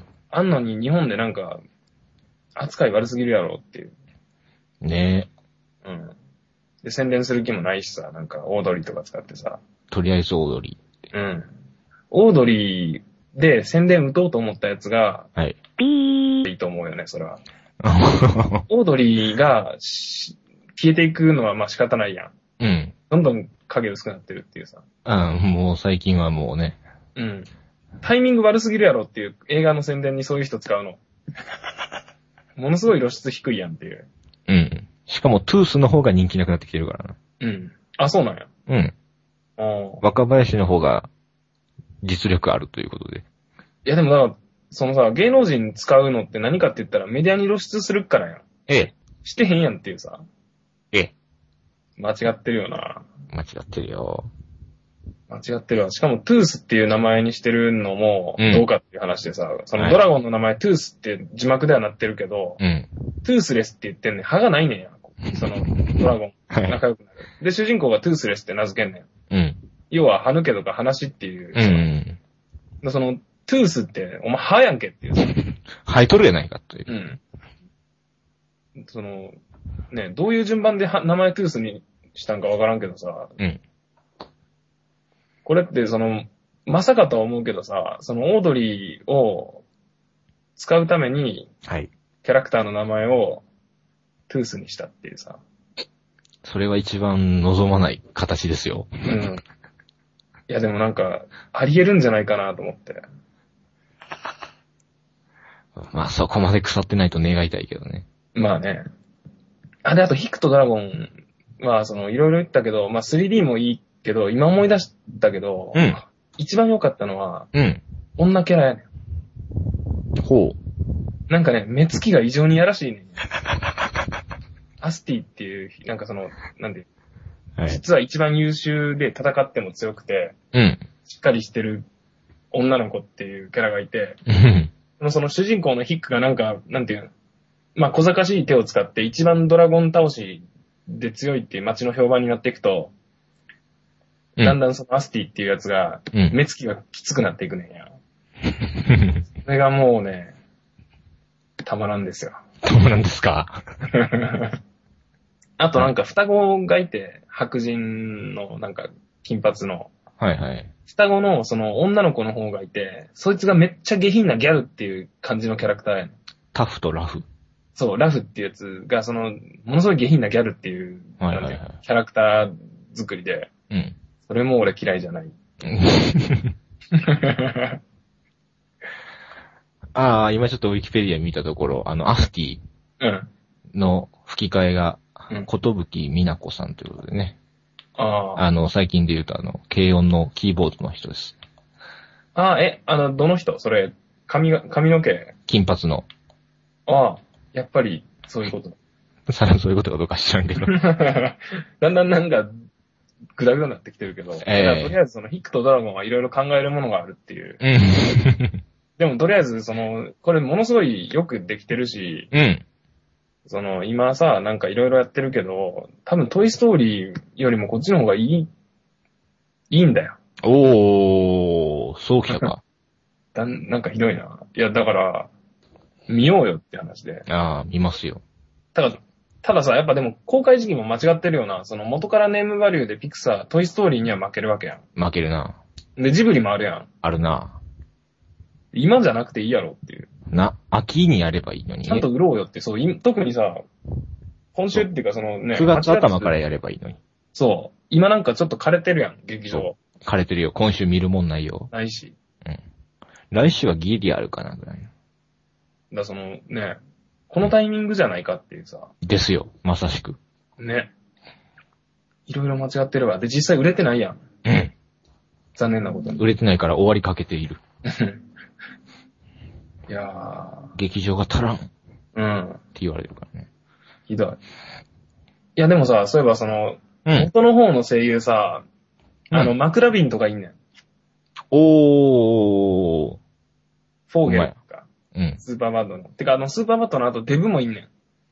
あんのに日本でなんか、扱い悪すぎるやろっていう。 ねえ。うん。で、宣伝する気もないしさ、なんか、オードリーとか使ってさ。 とりあえずオードリー。うん。オードリーで宣伝打とうと思ったやつが、 はい。 ピーいいと思うよね、それは。オードリーが消えていくのはまあ仕方ないやん。 うん。 どんどん影薄くなってるっていうさ。 うん、もう最近はもうね。 うん。タイミング悪すぎるやろっていう映画の宣伝にそういう人使うの。ものすごい露出低いやんっていう。 うん。しかもトゥースの方が人気なくなってきてるからな。 うん。あ、そうなんや。 うん。若林の方が実力あるということで。 いやでもだから、そのさ、芸能人使うのって何かって言ったらメディアに露出するからやん。 ええ。 してへんやんっていうさ。 ええ。 間違ってるよな。 間違ってるよ。 間違ってるわ。しかもトゥースっていう名前にしてるのもどうかっていう話でさ、うん、そのドラゴンの名前、はい、トゥースって字幕ではなってるけど、 うん、 トゥースレスって言ってんねん。歯がないねんや。そのドラゴン。仲良くなる。はい、で、主人公がトゥースレスって名付けんねん。 うん、 要は歯抜けとか話っていう。 うん、 その、トゥースって、お前歯やんけっていう。 生えとるやないかという。 うん。その、ね、どういう順番で名前トゥースにしたんかわからんけどさ、 うん。 これってその、まさかとは思うけどさ、そのオードリーを使うために、 はい。 キャラクターの名前をトゥースにしたっていうさ。 それは一番望まない形ですよ。 うん。いやでもなんか、あり得るんじゃないかなと思って。 まあそこまで腐ってないと願いたいけどね。 まあね。あ、で、あとヒックとドラゴンは、その、いろいろ言ったけど、まあ スリーディー もいいけど、今思い出したけど、 うん。 一番良かったのは、 うん。 女キャラやねん。ほう。 なんかね、目つきが異常にやらしいねん。アスティっていう、なんかその、なんで、はい、実は一番優秀で戦っても強くて、 うん。 しっかりしてる女の子っていうキャラがいて、 うん。 その主人公のヒックがなんか、なんていうの、まあ小賢しい手を使って一番ドラゴン倒しで強いっていう街の評判になっていくと、うん、だんだんそのアスティっていうやつが、目つきがきつくなっていくねんや。うん、それがもうね、たまらんですよ。 たまらんですかあとなんか双子がいて、白人のなんか金髪の。 はいはい。 双子のその女の子の方がいて、そいつがめっちゃ下品なギャルっていう感じのキャラクターやねん。 タフとラフ。 そう、ラフっていうやつが、その、ものすごい下品なギャルっていう、はいはいはい、キャラクター作りで、 うん。 それも俺嫌いじゃない。 ああ、今ちょっとウィキペディア見たところ、あの、アスティの吹き替えが、ことぶきみなこさんということでね。 ああ。 あの、最近で言うとあの、軽音のキーボードの人です。 ああ、え、あの、どの人それ、髪が、髪の毛金髪の。 ああ、やっぱり、そういうこと。 さらそういうことかどうか知らんけど。 だんだんなんか、グダグダになってきてるけど、 えー、 とりあえずそのヒックとドラゴンはいろいろ考えるものがあるっていう。 うん、 でもとりあえずその、これものすごいよくできてるし、 うん、 その今さ、なんかいろいろやってるけど、多分トイストーリーよりもこっちの方がいい、いいんだよ。 おー、そうきたか。 だんなんかひどいな。いやだから、見ようよって話で。 ああ、見ますよ。 ただ、たださ、やっぱでも公開時期も間違ってるよな。その元からネームバリューでピクサー、トイストーリーには負けるわけやん。 負けるな。 で、ジブリもあるやん。 あるな。 今じゃなくていいやろっていう。 な、秋にやればいいのに。 ちゃんと売ろうよって、そう、特にさ、今週っていうかそのね。 くがつ頭からやればいいのに。 そう。今なんかちょっと枯れてるやん、劇場。 枯れてるよ。今週見るもんないよ。 ないし。 うん。来週はギリあるかなぐらいの。 だそのね、このタイミングじゃないかっていうさ。 ですよ。まさしく。 ね。いろいろ間違ってるわ。で、実際売れてないやん。 うん。 残念なことに。 売れてないから終わりかけている。 いやー。 劇場が足らん。 うん。 って言われるからね。 ひどい。いや、でもさ、そういえばその、 うん、 元の方の声優さ、うん、あの、マクラビンとかいんねん。 おー。 フォーゲルとか。 うん。 スーパーバッドの。てか、あの、スーパーバッドの後、デブもいんねん。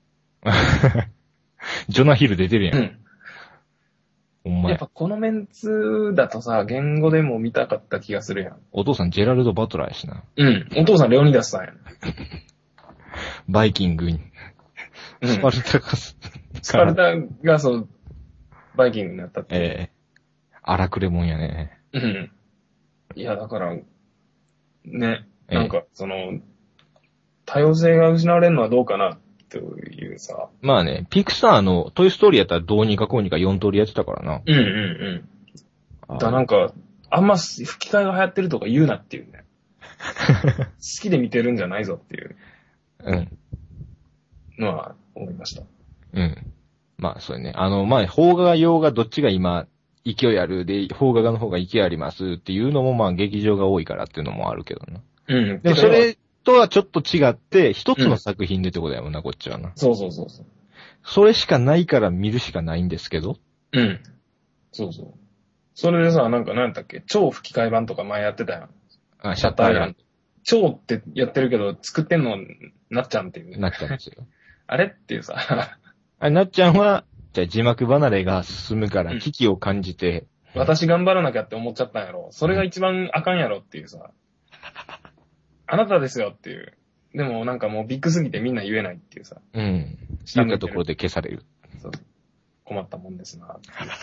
ジョナヒル出てるやん。うん。 お前。やっぱこのメンツだとさ、言語でも見たかった気がするやん。 お父さんジェラルド・バトラーやしな。 うん。お父さんレオニダスさんやん。 バイキングに。スパルタガス。 スパルタがそう、バイキングになったって。 ええー。荒くれもんやね。 うん。いや、だから、ね、なんか、その、多様性が失われるのはどうかな、というさ。 まあね、ピクサーのトイストーリーやったらどうにかこうにかよん通りやってたからな。 うんうんうん。だなんか、あんま吹き替えが流行ってるとか言うなっていうね。好きで見てるんじゃないぞっていう。 うん。 のは思いました。 うん。まあ、そうね。あの、まあ、邦画、洋画どっちが今、勢いあるで、邦画の方が勢いありますっていうのも、まあ、劇場が多いからっていうのもあるけどな。 うん。 でも、それとはちょっと違って、一つの作品でってことやもんな、うん、こっちはな。 そうそうそうそう。 それしかないから見るしかないんですけど。 うん。そうそう。それでさ、なんか何やったっけ超吹き替え版とか前やってたやん。 あ、シャッターアイランド。 超ってやってるけど、作ってんのなっちゃんっていう、ね。 なっちゃうんですよ。 あれっていうさ。 あ、なっちゃんは、じゃあ字幕離れが進むから危機を感じて、 うん、私頑張らなきゃって思っちゃったんやろ。それが一番あかんやろっていうさ。あなたですよっていう。でもなんかもうビッグすぎてみんな言えないっていうさ。 うん。言ったところで消される。 そう。困ったもんですな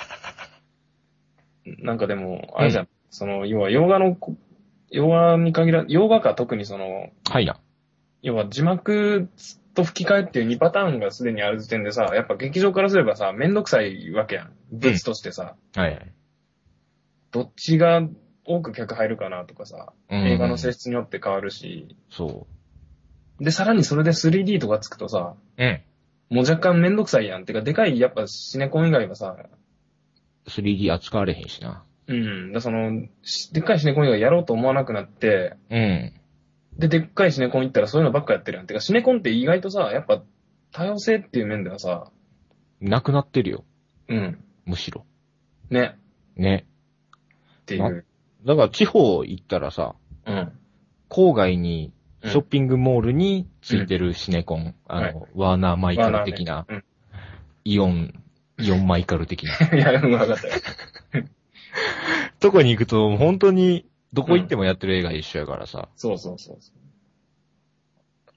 っていう。なんかでも、あれじゃん。うん、その、要は洋画の、洋画に限ら、洋画か特にその、 はいな。 要は字幕と吹き替えっていうにパターンがすでにある時点でさ、やっぱ劇場からすればさ、めんどくさいわけやん。物としてさ。 うん、はいはい。 どっちが多く客入るかなとかさ、うん、映画の性質によって変わるし。 そう。 で、さらにそれで スリーディー とかつくとさ、 うん。 もう若干めんどくさいやん。てか、でかいやっぱシネコン以外はさ、 スリーディー 扱われへんしな。 うん。だその、でっかいシネコン以外やろうと思わなくなって、 うん。 で、でっかいシネコン行ったらそういうのばっかやってるやん。てか、シネコンって意外とさ、やっぱ多様性っていう面ではさ、 なくなってるよ。 うん。 むしろ。 ね。 ね。 っていう。 だから地方行ったらさ、 うん。 郊外に、ショッピングモールについてるシネコン、うん、あの、はい、ワーナーマイカル的な、ねうん、イオン、イオンマイカル的な。 いや、うん、わかったよ。 とこに行くと、本当に、どこ行ってもやってる映画一緒やからさ。うん、 そうそうそうそう。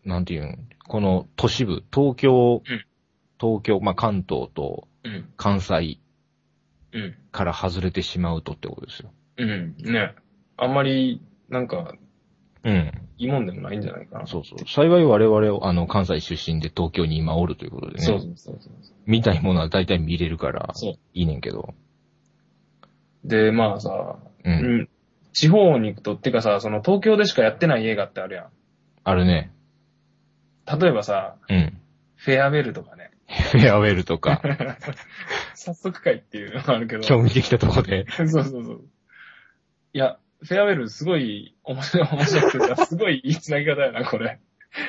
なんていうんこの都市部、東京、うん、東京、まあ、関東と、関西、から外れてしまうとってことですよ。 うん。ね。あんまり、なんか、 うん。 いいもんでもないんじゃないかな。 そうそう。幸い我々、あの、関西出身で東京に今おるということでね。 そうそうそうそう。 見たいものは大体見れるから、そう。いいねんけど。 で、まあさ、 うん。 地方に行くと、ってかさ、その東京でしかやってない映画ってあるやん。 あるね。 例えばさ、 うん。 フェアウェルとかね。 フェアウェルとか。 早速かいっていうのがあるけど。 今日見てきたとこで。 そうそうそう。いや、フェアウェルすごい面白い、面白くて、すごいいい繋ぎ方やな、これ。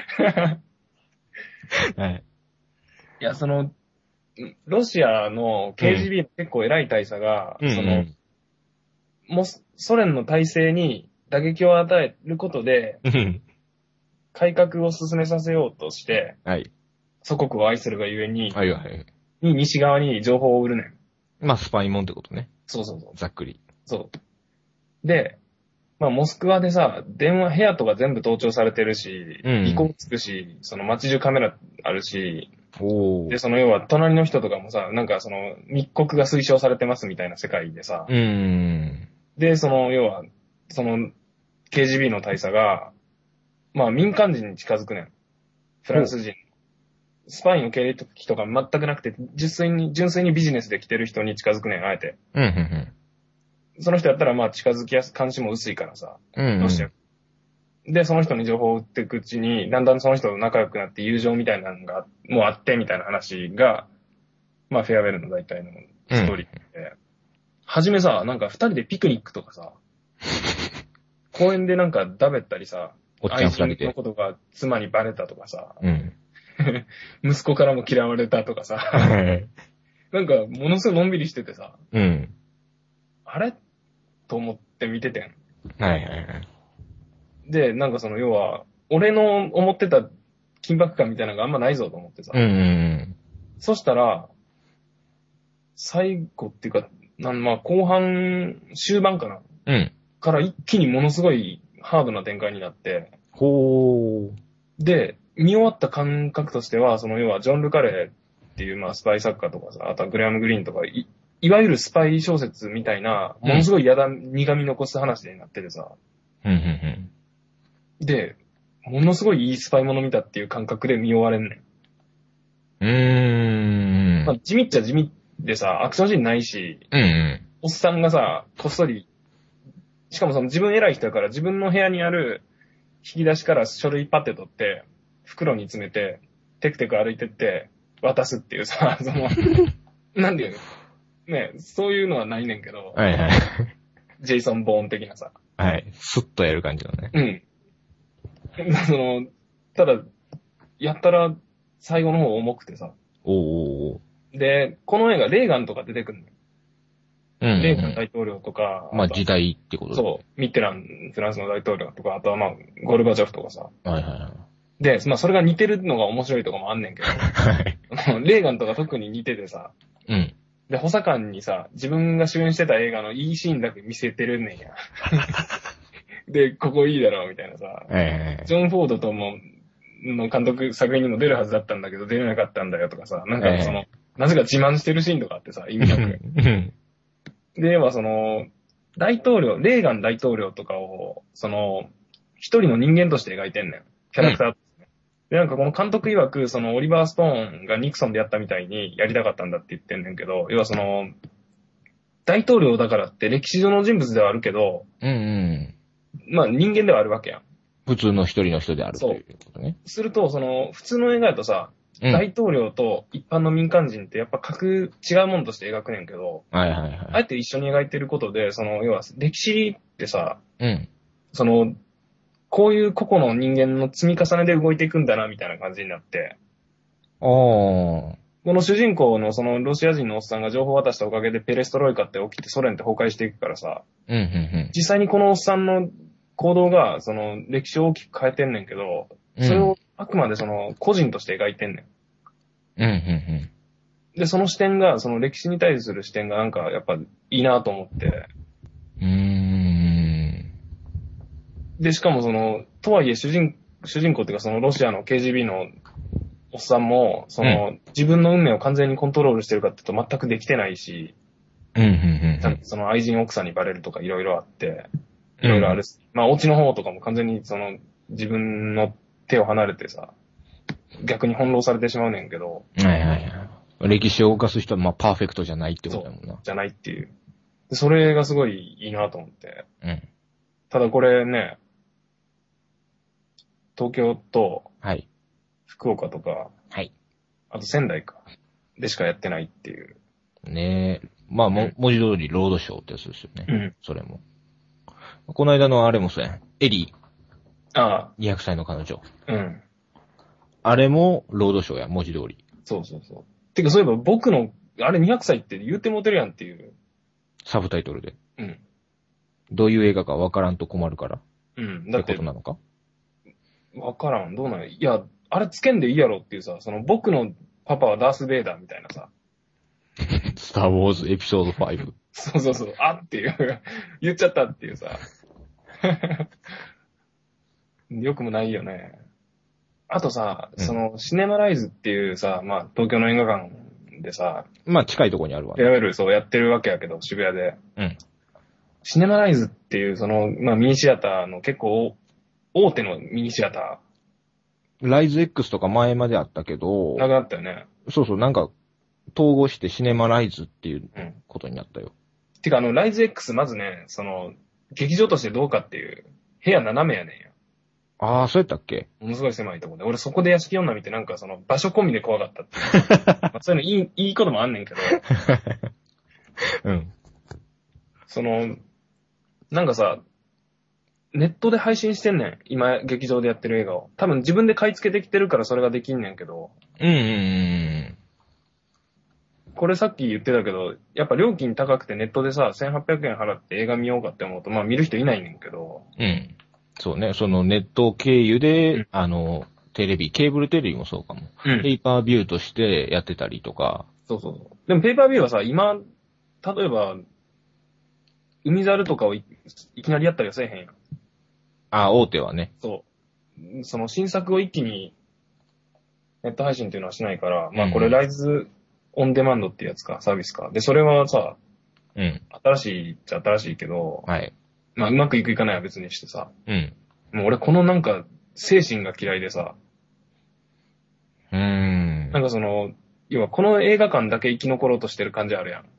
はい。 いや、その、ロシアの ケージービー の結構偉い大佐が、 うん、 その、もうソ連の体制に打撃を与えることで、改革を進めさせようとして、 はい。 祖国を愛するがゆえに、 はいはい。 に西側に情報を売るねん。 まあ、スパイモンってことね。 そうそうそう。 ざっくり。 そう。で、まあ、モスクワでさ、電話、部屋とか全部盗聴されてるし、 うん、 尾行つくし、その街中カメラあるし、 おで、その要は隣の人とかもさ、なんかその密告が推奨されてますみたいな世界でさ、 うん。 で、その要は、その ケージービー の大佐が、 まあ民間人に近づくねん。フランス人。スパイの経歴とか全くなくて、純粋に、純粋にビジネスで来てる人に近づくねん、あえて。 うん、うん、うん。 その人やったらまあ近づきやす、関心も薄いからさ。 うん、うん。 ロシア。で、その人に情報を売っていくうちに、だんだんその人と仲良くなって友情みたいなのがもうあってみたいな話が、まあフェアウェルの大体のストーリーで。うん、はじめさ、なんか二人でピクニックとかさ、公園でなんかだべったりさ、愛人のことが妻にバレたとかさ、うん、息子からも嫌われたとかさ、なんかものすごいのんびりしててさ、うん、あれと思って見ててん。はいはいはい。で、なんかその要は、俺の思ってた緊迫感みたいなのがあんまないぞと思ってさ。うんうんうん、そしたら、最後っていうか、なんまあ後半、終盤かな。うん。から一気にものすごいハードな展開になって。ほー。で、見終わった感覚としては、その要はジョン・ルカレーっていうまあスパイ作家とかさ、あとはグレアム・グリーンとか、い、いわゆるスパイ小説みたいな、ものすごいやだ、苦味残す話になっててさ。うんうんうんで、ものすごいいいスパイもの見たっていう感覚で見終われんねん。うーん。まあ、地味っちゃ地味でさ、アクションシーンないし、うんうん、おっさんがさ、こっそり、しかもその自分偉い人だから自分の部屋にある引き出しから書類パッて取って、袋に詰めて、テクテク歩いてって渡すっていうさ、その、なんで言うのね、そういうのはないねんけど、はいはい。ジェイソン・ボーン的なさ。はい。スッとやる感じのね。うん。その、ただ、やったら最後の方重くてさ。おーおー。で、この映画、レーガンとか出てくるのよ。うん、うん。レーガン大統領とか。まあ時代ってことで。そう。ミッテラン、フランスの大統領とか、あとはまあ、ゴルバチョフとかさ。はいはいはい。で、まあそれが似てるのが面白いとかもあんねんけど。はい。レーガンとか特に似ててさ。うん。で、補佐官にさ、自分が主演してた映画のいいシーンだけ見せてるねんや。で、ここいいだろうみたいなさ、えー、ジョン・フォードとも、の監督作品にも出るはずだったんだけど出れなかったんだよとかさ、なんかその、えー、なぜか自慢してるシーンとかあってさ、意味なく。で、はその、大統領、レーガン大統領とかを、その、一人の人間として描いてんねん。キャラクター、うん。で、なんかこの監督曰く、そのオリバー・ストーンがニクソンでやったみたいにやりたかったんだって言ってんねんけど、要はその、大統領だからって歴史上の人物ではあるけど、うんうんまあ人間ではあるわけやん。普通の一人の人であるということね。すると、その、普通の映画だとさ、うん、大統領と一般の民間人ってやっぱ格違うものとして描くねんけど、はいはいはい。あえて一緒に描いてることで、その、要は歴史ってさ、うん。その、こういう個々の人間の積み重ねで動いていくんだな、みたいな感じになって。ああ。この主人公のそのロシア人のおっさんが情報を渡したおかげでペレストロイカって起きてソ連って崩壊していくからさ、うんうんうん、実際にこのおっさんの行動がその歴史を大きく変えてんねんけど、それをあくまでその個人として描いてんねん。うんうんうん、で、その視点が、その歴史に対する視点がなんかやっぱいいなと思って。うーんで、しかもその、とはいえ主人、主人公っていうかそのロシアの ケージービー のおっさんも、その、うん、自分の運命を完全にコントロールしてるかって言うと全くできてないし、うんうんうんうん、その愛人奥さんにバレるとかいろいろあって、いろいろある、うん、まあ、オチの方とかも完全にその、自分の手を離れてさ、逆に翻弄されてしまうねんけど。はいはいはい。歴史を動かす人はまあパーフェクトじゃないってことだもんな。じゃないっていう。それがすごいいいなと思って。うん。ただこれね、東京と、はい。福岡とか、はい。あと仙台か。でしかやってないっていう。ねえ。まあ、も、うん、文字通りロードショーってやつですよね。うん。それも。この間のあれもそうやん。エリー。ああ。にひゃくさいの彼女。うん。あれもロードショーや、文字通り。そうそうそう。てかそういえば僕の、あれにひゃくさいって言ってもてるやんっていう。サブタイトルで。うん。どういう映画かわからんと困るから。うん。だって。ってことなのかわからん。どうなんや。いや、あれつけんでいいやろっていうさ、その僕のパパはダース・ベイダーみたいなさ。スター・ウォーズエピソードファイブ。そうそうそう。あっていう。言っちゃったっていうさ。よくもないよね。あとさ、うん、その、シネマライズっていうさ、まあ、東京の映画館でさ。まあ、近いところにあるわね。いわゆるそうやってるわけやけど、渋谷で。うん。シネマライズっていう、その、まあ、ミニシアターの結構大手のミニシアター。ライズ X とか前まであったけど、 なくなったよね。 そうそう、なんか、統合してシネマライズっていうことになったよ。 うん、てか、あの、ライズ X まずね、その、劇場としてどうかっていう、部屋斜めやねんや。 ああ、そうやったっけ？ ものすごい狭いところで。俺そこで屋敷女見てなんかその場所込みで怖かったっていう。まあ、そういうのいい、いいこともあんねんけど。 うん。 その、なんかさ、ネットで配信してんねん。今、劇場でやってる映画を。多分自分で買い付けてきてるからそれができんねんけど。 うんうんうん。 これさっき言ってたけど、やっぱ料金高くてネットでさ、せんはっぴゃくえん払って映画見ようかって思うと、まあ見る人いないねんけど。 うん。そうね、そのネット経由で、うん、あの、テレビ、ケーブルテレビもそうかも。うん。ペーパービューとしてやってたりとか。 そうそうそう。でもペーパービューはさ、今、例えば、海猿とかを い, いきなりやったりはせえへんやん。 あ、大手はね。 そう。その新作を一気にネット配信っていうのはしないから、まあこれライズオンデマンドっていうやつか、サービスか。で、それはさ、 うん。 新しいっちゃ新しいけど、 はい。 まあうまくいくいかないは別にしてさ。 うん。 もう俺このなんか精神が嫌いでさ。 うーん。 なんかその、要はこの映画館だけ生き残ろうとしてる感じあるやん。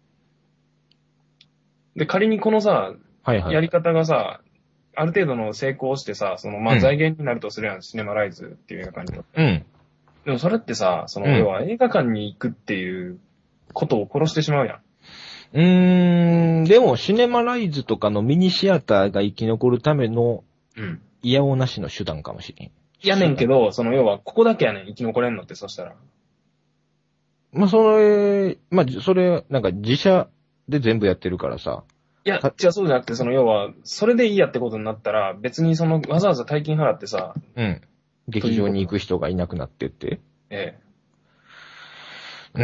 で、仮にこのさ、 はいはい、 やり方がさ、ある程度の成功してさ、その、まあ、財源になるとするやん、うん、シネマライズっていう映画館にとって。 うん。 でもそれってさ、その、うん、要は映画館に行くっていうことを殺してしまうやん。 うーん、でもシネマライズとかのミニシアターが生き残るための、うん。いやおなしの手段かもしれん。 やねんけど、その、要は、ここだけやねん、生き残れんのって、そしたら。 まあ、それ、まあ、それ、なんか自社で全部やってるからさ。 いや、違う、そうじゃなくて、その、要は、それでいいやってことになったら、別にその、わざわざ大金払ってさ。 うん。劇場に行く人がいなくなってって。 ええ。う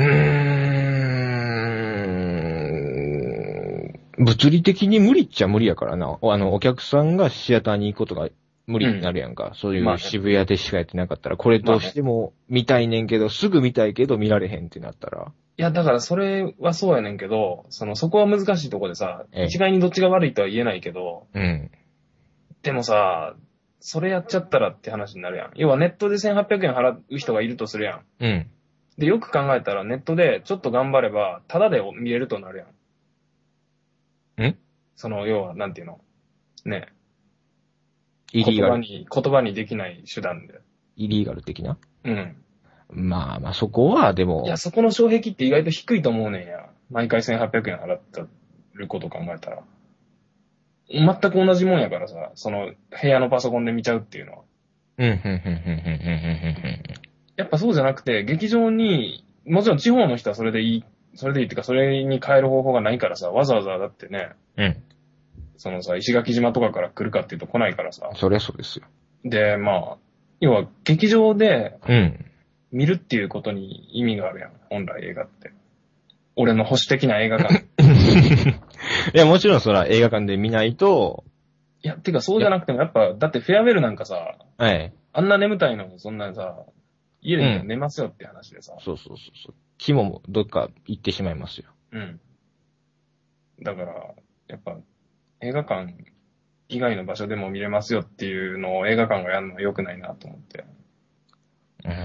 ーん。物理的に無理っちゃ無理やからな。あの、お客さんがシアターに行くことが無理になるやんか。うん、そういう渋谷でしかやってなかったら、これどうしても見たいねんけど、すぐ見たいけど見られへんってなったら。 いや、だからそれはそうやねんけど、その、そこは難しいとこでさ、一概にどっちが悪いとは言えないけど、 うん。 でもさ、それやっちゃったらって話になるやん。要はネットでせんはっぴゃくえん払う人がいるとするやん。 うん。 で、よく考えたらネットでちょっと頑張れば、タダで見れるとなるやん。ん？ その、要は、なんていうのね。 イリーガル。 言葉に、言葉にできない手段で。 イリーガル的な？ うん。 まあまあ、そこは、でも。 いや、そこの障壁って意外と低いと思うねんや。毎回せんはっぴゃくえん払ってることを考えたら。全く同じもんやからさ、その、部屋のパソコンで見ちゃうっていうのは。 うん、ふんふんふんふんふんふんふん。 やっぱそうじゃなくて、劇場に、もちろん地方の人はそれでいい、それでいいっていうか、それに変える方法がないからさ、わざわざだってね。 うん。 そのさ、石垣島とかから来るかっていうと来ないからさ。 そりゃそうですよ。 で、まあ、要は劇場で、 うん。 見るっていうことに意味があるやん、本来映画って。俺の保守的な映画館。 いや、もちろんそら映画館で見ないと。 いや、てかそうじゃなくてもやっぱ、だってフェアウェルなんかさ、 はい。 あんな眠たいのにそんなさ、家で寝ますよって話でさ。 うん、そうそうそうそう。肝もどっか行ってしまいますよ。 うん。だから、やっぱ、映画館以外の場所でも見れますよっていうのを映画館がやるのは良くないなと思って。 うーん。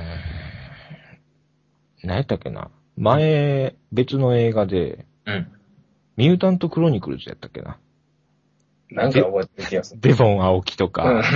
何やったっけな。前、別の映画で、 うん。 ミュータントクロニクルズやったっけな。 なんか覚えてる気がする。 デボン青木とか、 うんうん、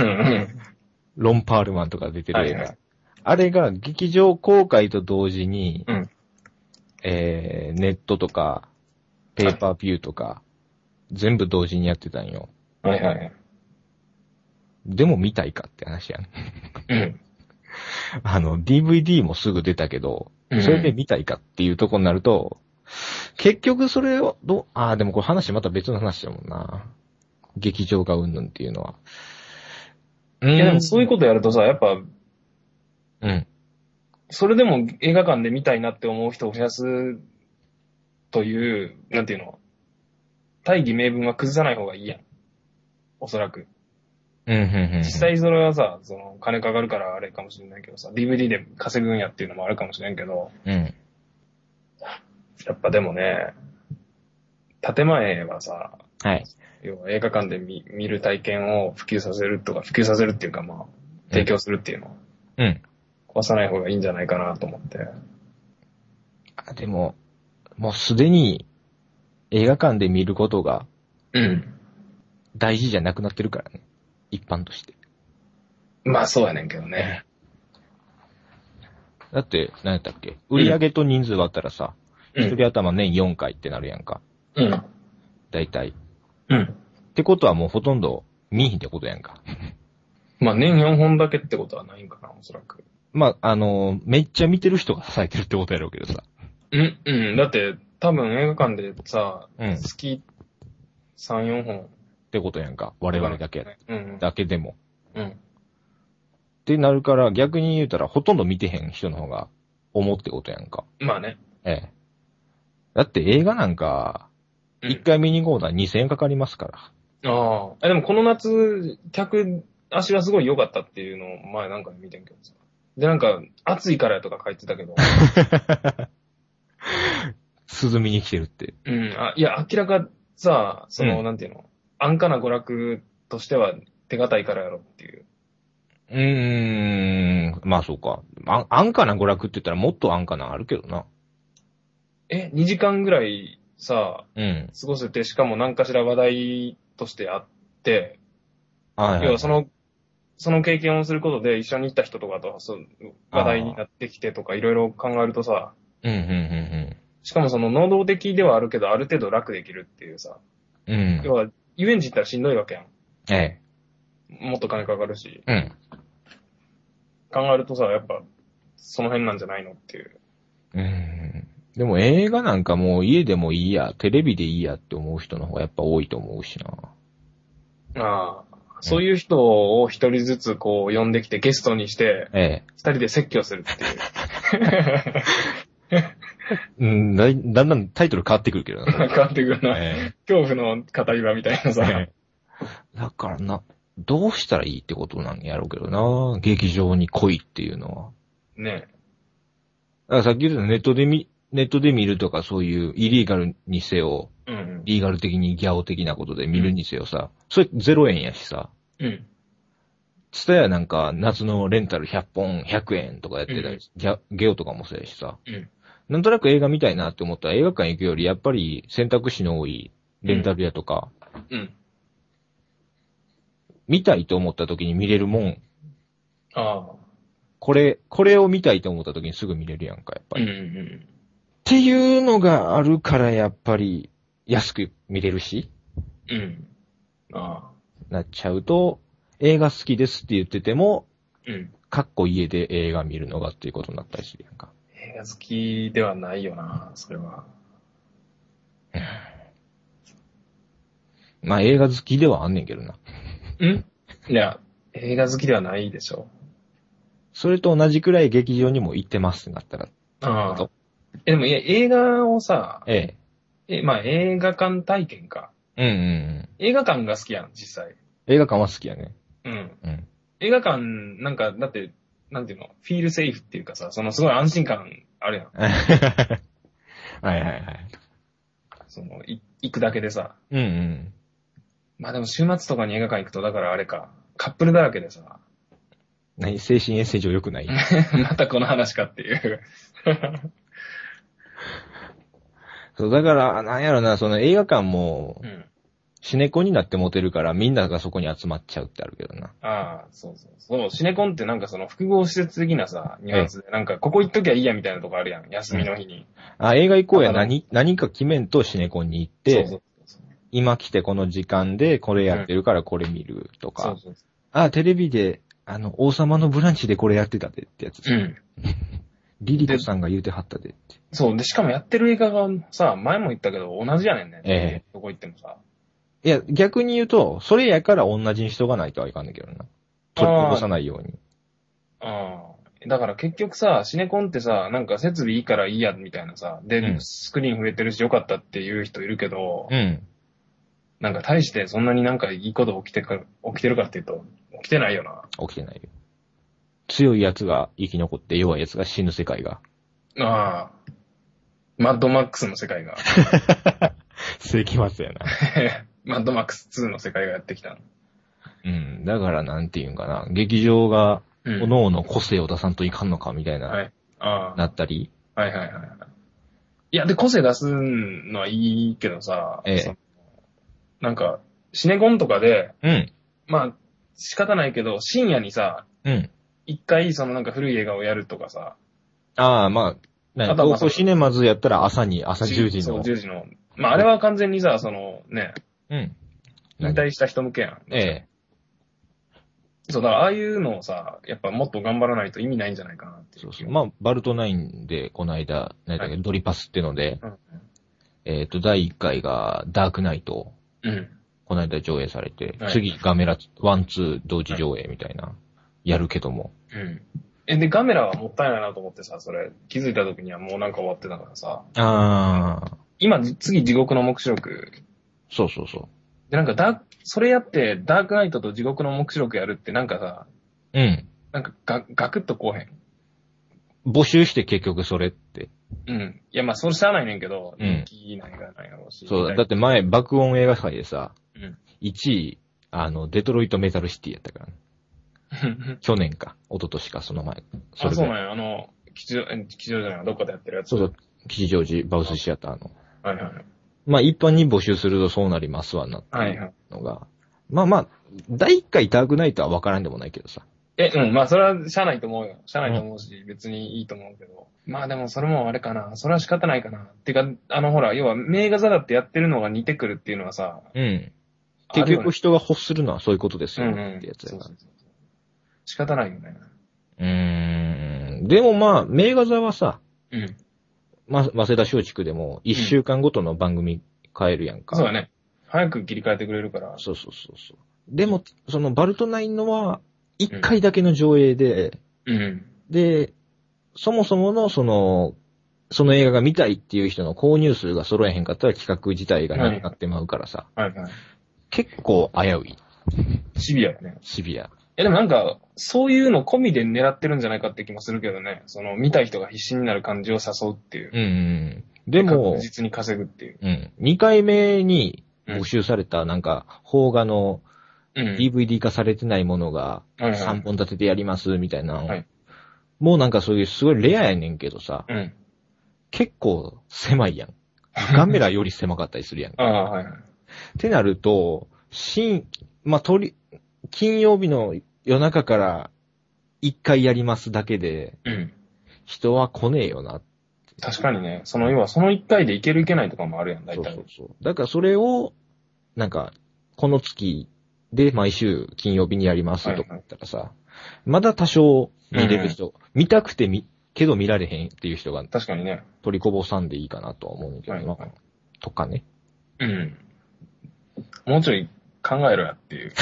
ロン・パールマンとか出てる映画。 はいはい、 あれが劇場公開と同時に、 うん、 えー、ネットとか、ペーパービューとか、全部同時にやってたんよ。 はいはい。 でも見たいかって話やん。 うん。 あの、ディーブイディー もすぐ出たけど、それで見たいかっていうとこになると、結局それを、ど、ああ、でもこれ話また別の話だもんな。劇場がうんぬんっていうのは。 いやでもそういうことやるとさ、やっぱ、 うん。 それでも映画館で見たいなって思う人を増やすという、なんていうの、大義名分は崩さない方がいいやん。おそらく。 うん、うん、うん。 実際それはさ、その、金かかるからあれかもしれないけどさ、ディーブイディー で稼ぐんやっていうのもあるかもしれんけど、 うん。 やっぱでもね、建前はさ、 はい。 要は映画館で 見, 見る体験を普及させるとか、普及させるっていうかまあ、提供するっていうのは、 うん。 壊さない方がいいんじゃないかなと思って。 あ、でも、もうすでに映画館で見ることが、 うん。 大事じゃなくなってるからね。一般として。 まあそうやねんけどね。 だって、何やったっけ売上と人数割ったらさ、一、うん、人頭年よんかいってなるやんか。 うん。 大体。 うん。 ってことはもうほとんど見ひんってことやんか。 まあ年よんほんだけってことはないんかな、おそらく。 まあ、あの、めっちゃ見てる人が支えてるってことやろうけどさ。 うん、うん。だって、多分映画館でさ、 うん、 月さん、よんほん。 ってことやんか。我々だけ。 うん、 だけでも。 うん。 ってなるから逆に言うたらほとんど見てへん人の方が思うってことやんか。 まあね。 ええ。だって映画なんか、一、うん、回見に行こうならにせんえんかかりますから。 ああ。でもこの夏、客足はすごい良かったっていうのを前なんかで見てんけどさ。で、なんか、暑いからやとか書いてたけど。 涼みに来てるって。 うん。あ、いや、明らかさ、その、うん、なんていうの、安価な娯楽としては手堅いからやろっていう。 うーん、まあそうか。あ安価な娯楽って言ったらもっと安価なあるけどな。 え、にじかんぐらいさ、 うん、 過ごせて、しかも何かしら話題としてあって、 はいはいはい、 要はその、その経験をすることで一緒に行った人とかとそう話題になってきてとかいろいろ考えるとさ、 うんうんうんうん、 しかもその能動的ではあるけどある程度楽できるっていうさ、 うん、 要は遊園地行ったらしんどいわけやん。 ええ。もっと金かかるし。 うん。 考えるとさ、やっぱその辺なんじゃないのっていう。 うん。でも映画なんかもう家でもいいや、テレビでいいやって思う人の方がやっぱ多いと思うしな。 ああ。そういう人を一人ずつこう呼んできてゲストにして、 ええ、 二人で説教するっていう。 うんだ、だんだんタイトル変わってくるけどな。 変わってくるな。ええ、恐怖の語り場みたいなさ、ええ。だからな、どうしたらいいってことなんやろうけどな。劇場に来いっていうのは。 ねえ。 だからさっき言ったネットで見、ネットで見るとかそういうイリーガルにせよ、 うんうん、 リーガル的にギャオ的なことで見るにせよさ、うん、それゼロえんやしさ。 うん。 ツタヤなんか夏のレンタルひゃっぽんひゃくえんとかやってたり、うん、ギャ、ゲオとかもそうやしさ。 うん。 なんとなく映画見たいなって思ったら映画館行くよりやっぱり選択肢の多いレンタル屋とか、 うん。うん、 見たいと思った時に見れるもん。 ああ。 これ、これを見たいと思った時にすぐ見れるやんか、やっぱり。 うんうん。 っていうのがあるからやっぱり安く見れるし。 うん。ああ。 なっちゃうと、映画好きですって言ってても、 うん。 かっこ家で映画見るのがっていうことになったりするやんか。 映画好きではないよな、それは。 まあ映画好きではあんねんけどな。 んいや、映画好きではないでしょ。 それと同じくらい劇場にも行ってますってなったら。 ああ。え、でもいや、映画をさ、 ええ。え、まあ映画館体験か。 うんうんうん。 映画館が好きやん、実際。 映画館は好きやね。 うん。 うん。 映画館、なんか、だって、なんていうの、フィールセーフっていうかさ、そのすごい安心感あるやん。 はいはいはい。 その、い、行くだけでさ。 うんうん。 まあでも週末とかに映画館行くと、だからあれか、カップルだらけでさ。 何、精神衛生上良くないまたこの話かっていう。 そう、だから、なんやろな、その映画館も、 うん、 シネコンになってモテるから、みんながそこに集まっちゃうってあるけどな。 ああ、そうそうそう。シネコンってなんかその複合施設的なさ、ニュアンスで、なんかここ行っときゃいいやみたいなとこあるやん、休みの日に。 うん、あ、映画行こうや、何、何か決めんとシネコンに行って、そうそうそうそう、今来てこの時間でこれやってるからこれ見るとか。うん、そうそうそう、あ、テレビで、あの、王様のブランチでこれやってたでってやつ。 うん。 リリコさんが言うてはったでって。 そう。で、しかもやってる映画がさ、前も言ったけど同じやねんね。 ええ。 どこ行ってもさ。 いや、逆に言うと、それやから同じにしとかないとはいかんねんけどな。取りこぼさないように。 ああ。だから結局さ、シネコンってさ、なんか設備いいからいいや、みたいなさ。で、うん、スクリーン増えてるしよかったっていう人いるけど、 うん。 なんか大してそんなになんかいいこと起きてか、起きてるかっていうと、起きてないよな。 起きてないよ。強い奴が生き残って弱い奴が死ぬ世界が。 ああ。マッドマックスの世界が。 世紀末やな。 マッドマックスツーの世界がやってきたの。 うん。だからなんていうんかな。劇場が、各々個性を出さんといかんのかみたいな、はい。ああ。なったり。 はいはいはい。いや、で、個性出すのはいいけどさ、ええ。なんか、シネコンとかで、うん。まあ、仕方ないけど、深夜にさ、うん。一回、そのなんか古い映画をやるとかさ。 ああ、まあ、あとはまあ、シネマズやったら朝に、朝じゅうじの。 そう、じゅうじの。まあ、あれは完全にさ、その、ね。うん。引退した人向けやん。ええ。そう、だからああいうのをさ、やっぱもっと頑張らないと意味ないんじゃないかなっていう。 そうそう。まあ、バルトナインで、この間、何だっけ、はい、ドリパスっていうので、うん、えっ、ー、と、だいいっかいがダークナイト。うん。この間上映されて、はい、次ガメラワン、ツー同時上映みたいな、はい、やるけども。 うん。え、で、ガメラはもったいないなと思ってさ、それ、気づいた時にはもうなんか終わってたからさ。ああ。今、次地獄の目視録。 そうそうそう。 で、なんかダそれやって、ダークナイトと地獄の目視録やるってなんかさ、うん。なんかガ、ガクッとこうへん。 募集して結局それって。 うん。いや、まあ、それしゃあないねんけど、うん。人気ないがないやろうし。 そうだ。だって前、爆音映画祭でさ、うん。いちい、あの、デトロイトメタルシティやったからね。去年か、一昨年か、その前。 そあ、そうなんや。あの、吉祥、吉祥じゃない、どっかでやってるやつ。 そうそう。吉祥寺バウスシアターの。はいはいはい。まあ、一般に募集するとそうなりますわなっていうのが。はいはい、まあまあ、だいいっかいダークナイトは分からんでもないけどさ。 え、うん、まあそれはしゃあないと思うよ。しゃあないと思うし、うん、別にいいと思うけど。まあでもそれもあれかな。それは仕方ないかな。っていうか、あのほら、要は名画座だってやってるのが似てくるっていうのはさ。うん。 結局人が欲するのはそういうことですよね。ってやつやから。そうそうそう。 仕方ないよね。 うーん。でもまあ、名画座はさ、うん。ま、早稲田松竹でも一週間ごとの番組変えるやんか。 うん、そうだね。早く切り替えてくれるから。 そうそうそうそう。でも、そのバルトナインのは、一回だけの上映で、うん、で、そもそものその、その映画が見たいっていう人の購入数が揃えへんかったら企画自体がなくなってまうからさ。はいはいはい、結構危うい。 シビアやね。 シビア。 え、でもなんか、そういうの込みで狙ってるんじゃないかって気もするけどね。その、見たい人が必死になる感じを誘うっていう。うんうん。 でも、 確実に稼ぐっていう。 うん。二回目に募集された、なんか、邦画の、ディーブイディー 化されてないものが、さんぼん立ててやります、みたいな、はい。もうなんかそういうすごいレアやねんけどさ、うん、結構狭いやん。ガメラより狭かったりするやんか。ああ、はいはい。ってなると、新、まあ、とり、金曜日の夜中から一回やりますだけで、うん、人は来ねえよな。 確かにね。その要はその一回でいけるいけないとかもあるやん、大体。 そうそうそう。だからそれを、なんか、この月で毎週金曜日にやりますとか言ったらさ、はいはい、まだ多少見れる人、うん、見たくてみ、けど見られへんっていう人が、 確かにね。 取りこぼさんでいいかなとは思うんだけどな、はいはい、とかね。 うん。もうちょい考えろやっていう。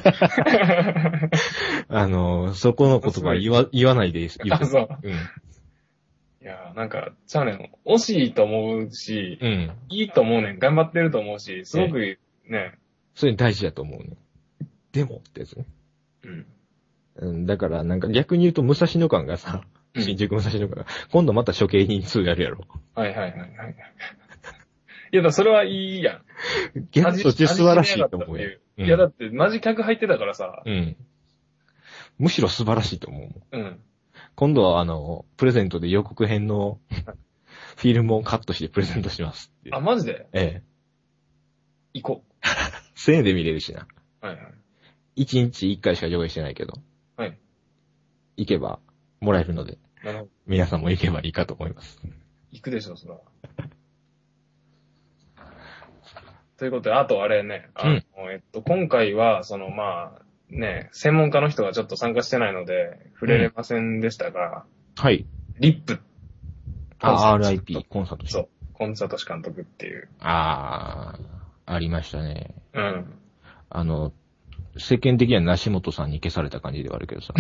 あの、そこの言葉言わ、言わないで言う。あ、そう。うん。いや、なんか、ちゃうねん。惜しいと思うし、うん。いいと思うねん。頑張ってると思うし、すごくね。 それ大事だと思うね。でもってやつね。うん。うん、だからなんか逆に言うと武蔵野間がさ、うん、新宿武蔵野間が、今度また処刑人ツーやるやろ。 はいはいはいはい。いやだそれはいいやん。 逆にそっち素晴らしいと思うよ。 いやだってマジ客入ってたからさ。うん。 むしろ素晴らしいと思う。うん。今度はあの、プレゼントで予告編のフィルムをカットしてプレゼントしますって。 あ、マジで？ ええ。 行こう。 せんえんで見れるしな。はいはい。いちにちいっかいしか上映してないけど。はい。行けばもらえるので。なるほど。皆さんも行けばいいかと思います。 行くでしょ、それは。ということで、あとあれね、あの、うん、えっと、今回は、その、まあ、ね、専門家の人がちょっと参加してないので、触れれませんでしたが、うん、はい。リップ。 あ、アールアイピー、コンサート。 そう。コンサート監督っていう。 ああ、ありましたね。うん。あの、世間的には梨本さんに消された感じではあるけどさ。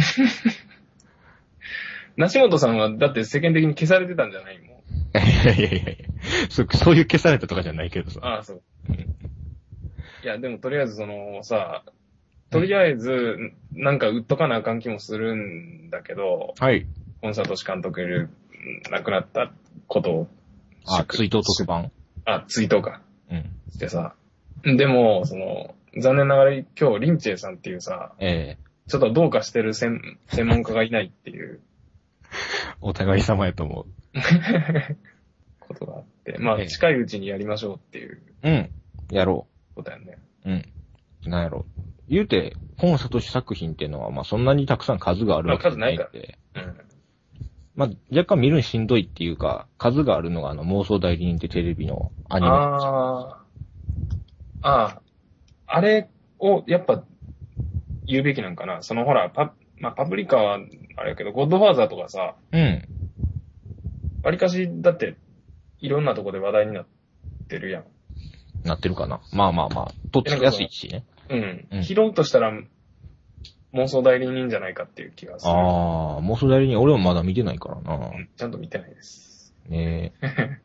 梨本さんは、だって世間的に消されてたんじゃないもん。 いやいやいやいやそ、そういう消されたとかじゃないけどさ。 ああ、そう。いや、でもとりあえずそのさ、とりあえず、なんか売っとかなあかん気もするんだけど、はい。コンサート師監督い亡くなったことを。 あ、追悼特番あ、追悼か。うん。してさ、 でも、その、残念ながら今日、リンチェさんっていうさ、 ええちょっとどうかしてる専専門家がいないっていう。 お互い様やと思う。 ことがあって。まあ、近いうちにやりましょうっていう。 うん。やろう。ことだよね。 うん。なんやろ。言うて、本里志作品っていうのは、まあそんなにたくさん数があるわけじゃないんで。まあ、数ないから。うん。まあ、若干見るにしんどいっていうか、数があるのがあの妄想代理人ってテレビのアニメ。 ああ。ああ。あれを、やっぱ、言うべきなんかな。そのほら、パ、まあ、パプリカは、あれやけど、ゴッドファーザーとかさ。 うん。 わりかし、だって、いろんなとこで話題になってるやん。 なってるかな。まあまあまあ、とっつきやすいしね。 うん。うん、拾うとしたら、妄想代理人じゃないかっていう気がする。 ああ、妄想代理人、俺もまだ見てないからな。 うん、ちゃんと見てないです。 ねえ。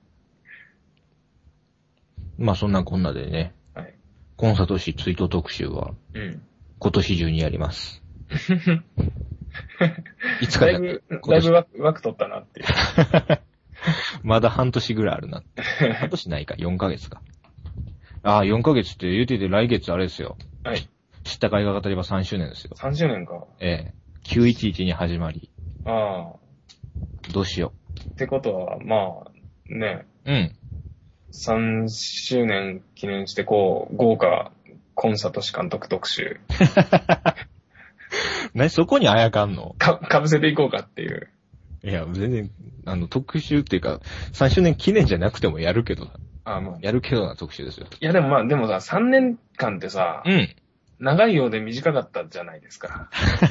まあそんなこんなでね。 はい。 コンサート誌追悼特集は、うん。今年中にやります。いつかだいぶ、だいぶ枠、枠取ったなっていう。 まだ半年ぐらいあるなって。半年ないか、よんかげつか。ああ、よんかげつって言うてて来月あれですよ。 はい。 知ったかいが語り場さんしゅうねんですよ。 さんしゅうねんか。 ええ。きゅういちいちに始まり。 ああ。 どうしよう。ってことは、まあ、ね。 うん。 さんしゅうねん記念して、こう、豪華コンサート誌監督特集。 何そこにあやかんのか、かぶせていこうかっていう。 いや、全然、あの、特集っていうか、さんしゅうねん記念じゃなくてもやるけど。ああ、まあ。やるけどな特集ですよ。 いや、でもまあ、でもさ、さんねんかんってさ、 うん。 長いようで短かったじゃないですか。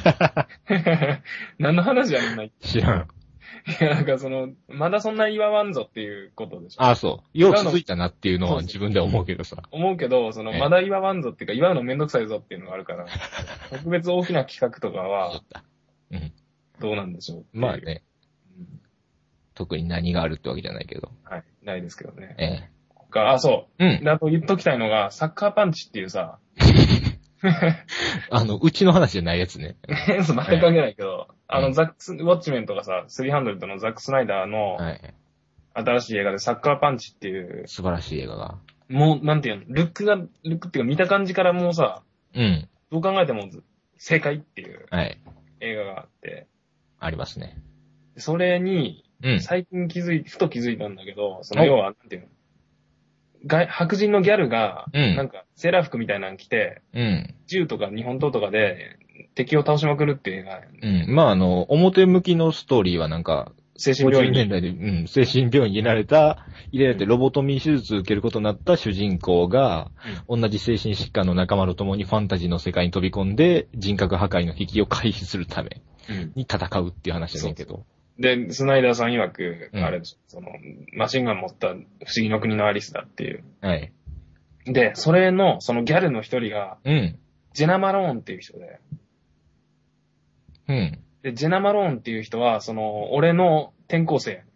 何の話じゃない知らん。 いや、なんかその、まだそんな言わんぞっていうことでしょ。 ああ、そう。よう続いたなっていうのは自分で思うけどさ。 思うけど、その、まだ言わんぞっていうか、言うのめんどくさいぞっていうのがあるから、特別大きな企画とかは、うん。どうなんでしょう。 まあね、うん。特に何があるってわけじゃないけど。 はい。ないですけどね。 ええ。 あ、そう。 うん。 で、あと言っときたいのが、サッカーパンチっていうさ、 あの、うちの話じゃないやつね。 そう、全く関係ないけど、はい、あの、ザックス、ウォッチメンとかさ、スリーハンドレッドのザックスナイダーの、はい、新しい映画でサッカーパンチっていう、 素晴らしい映画が。 もう、なんていうの、ルックが、ルックっていうか見た感じからもうさ、うん。どう考えても正解っていう、はい。映画があって、 ありますね。 それに、最近気づい、ふと気づいたんだけど、その要は、なんていうの、外白人のギャルが、うん、なんか、セーラー服みたいなの着て、うん、銃とか日本刀とかで敵を倒しまくるっていう映画、 ね。うん。まあ、あの、表向きのストーリーはなんか、 精神病院に。 ごじゅうねんだいで、うん、精神病院に入れられた、入れられてロボトミー手術を受けることになった主人公が、うん、同じ精神疾患の仲間と共にファンタジーの世界に飛び込んで、人格破壊の危機を回避するために戦うっていう話だねんけど。そうで、スナイダーさん曰く、うん、あれでしょ、その、マシンガン持った不思議の国のアリスだっていう。はい。で、それの、そのギャルの一人が、うん。ジェナ・マローンっていう人で。うん。で、ジェナ・マローンっていう人は、その、俺の転校生。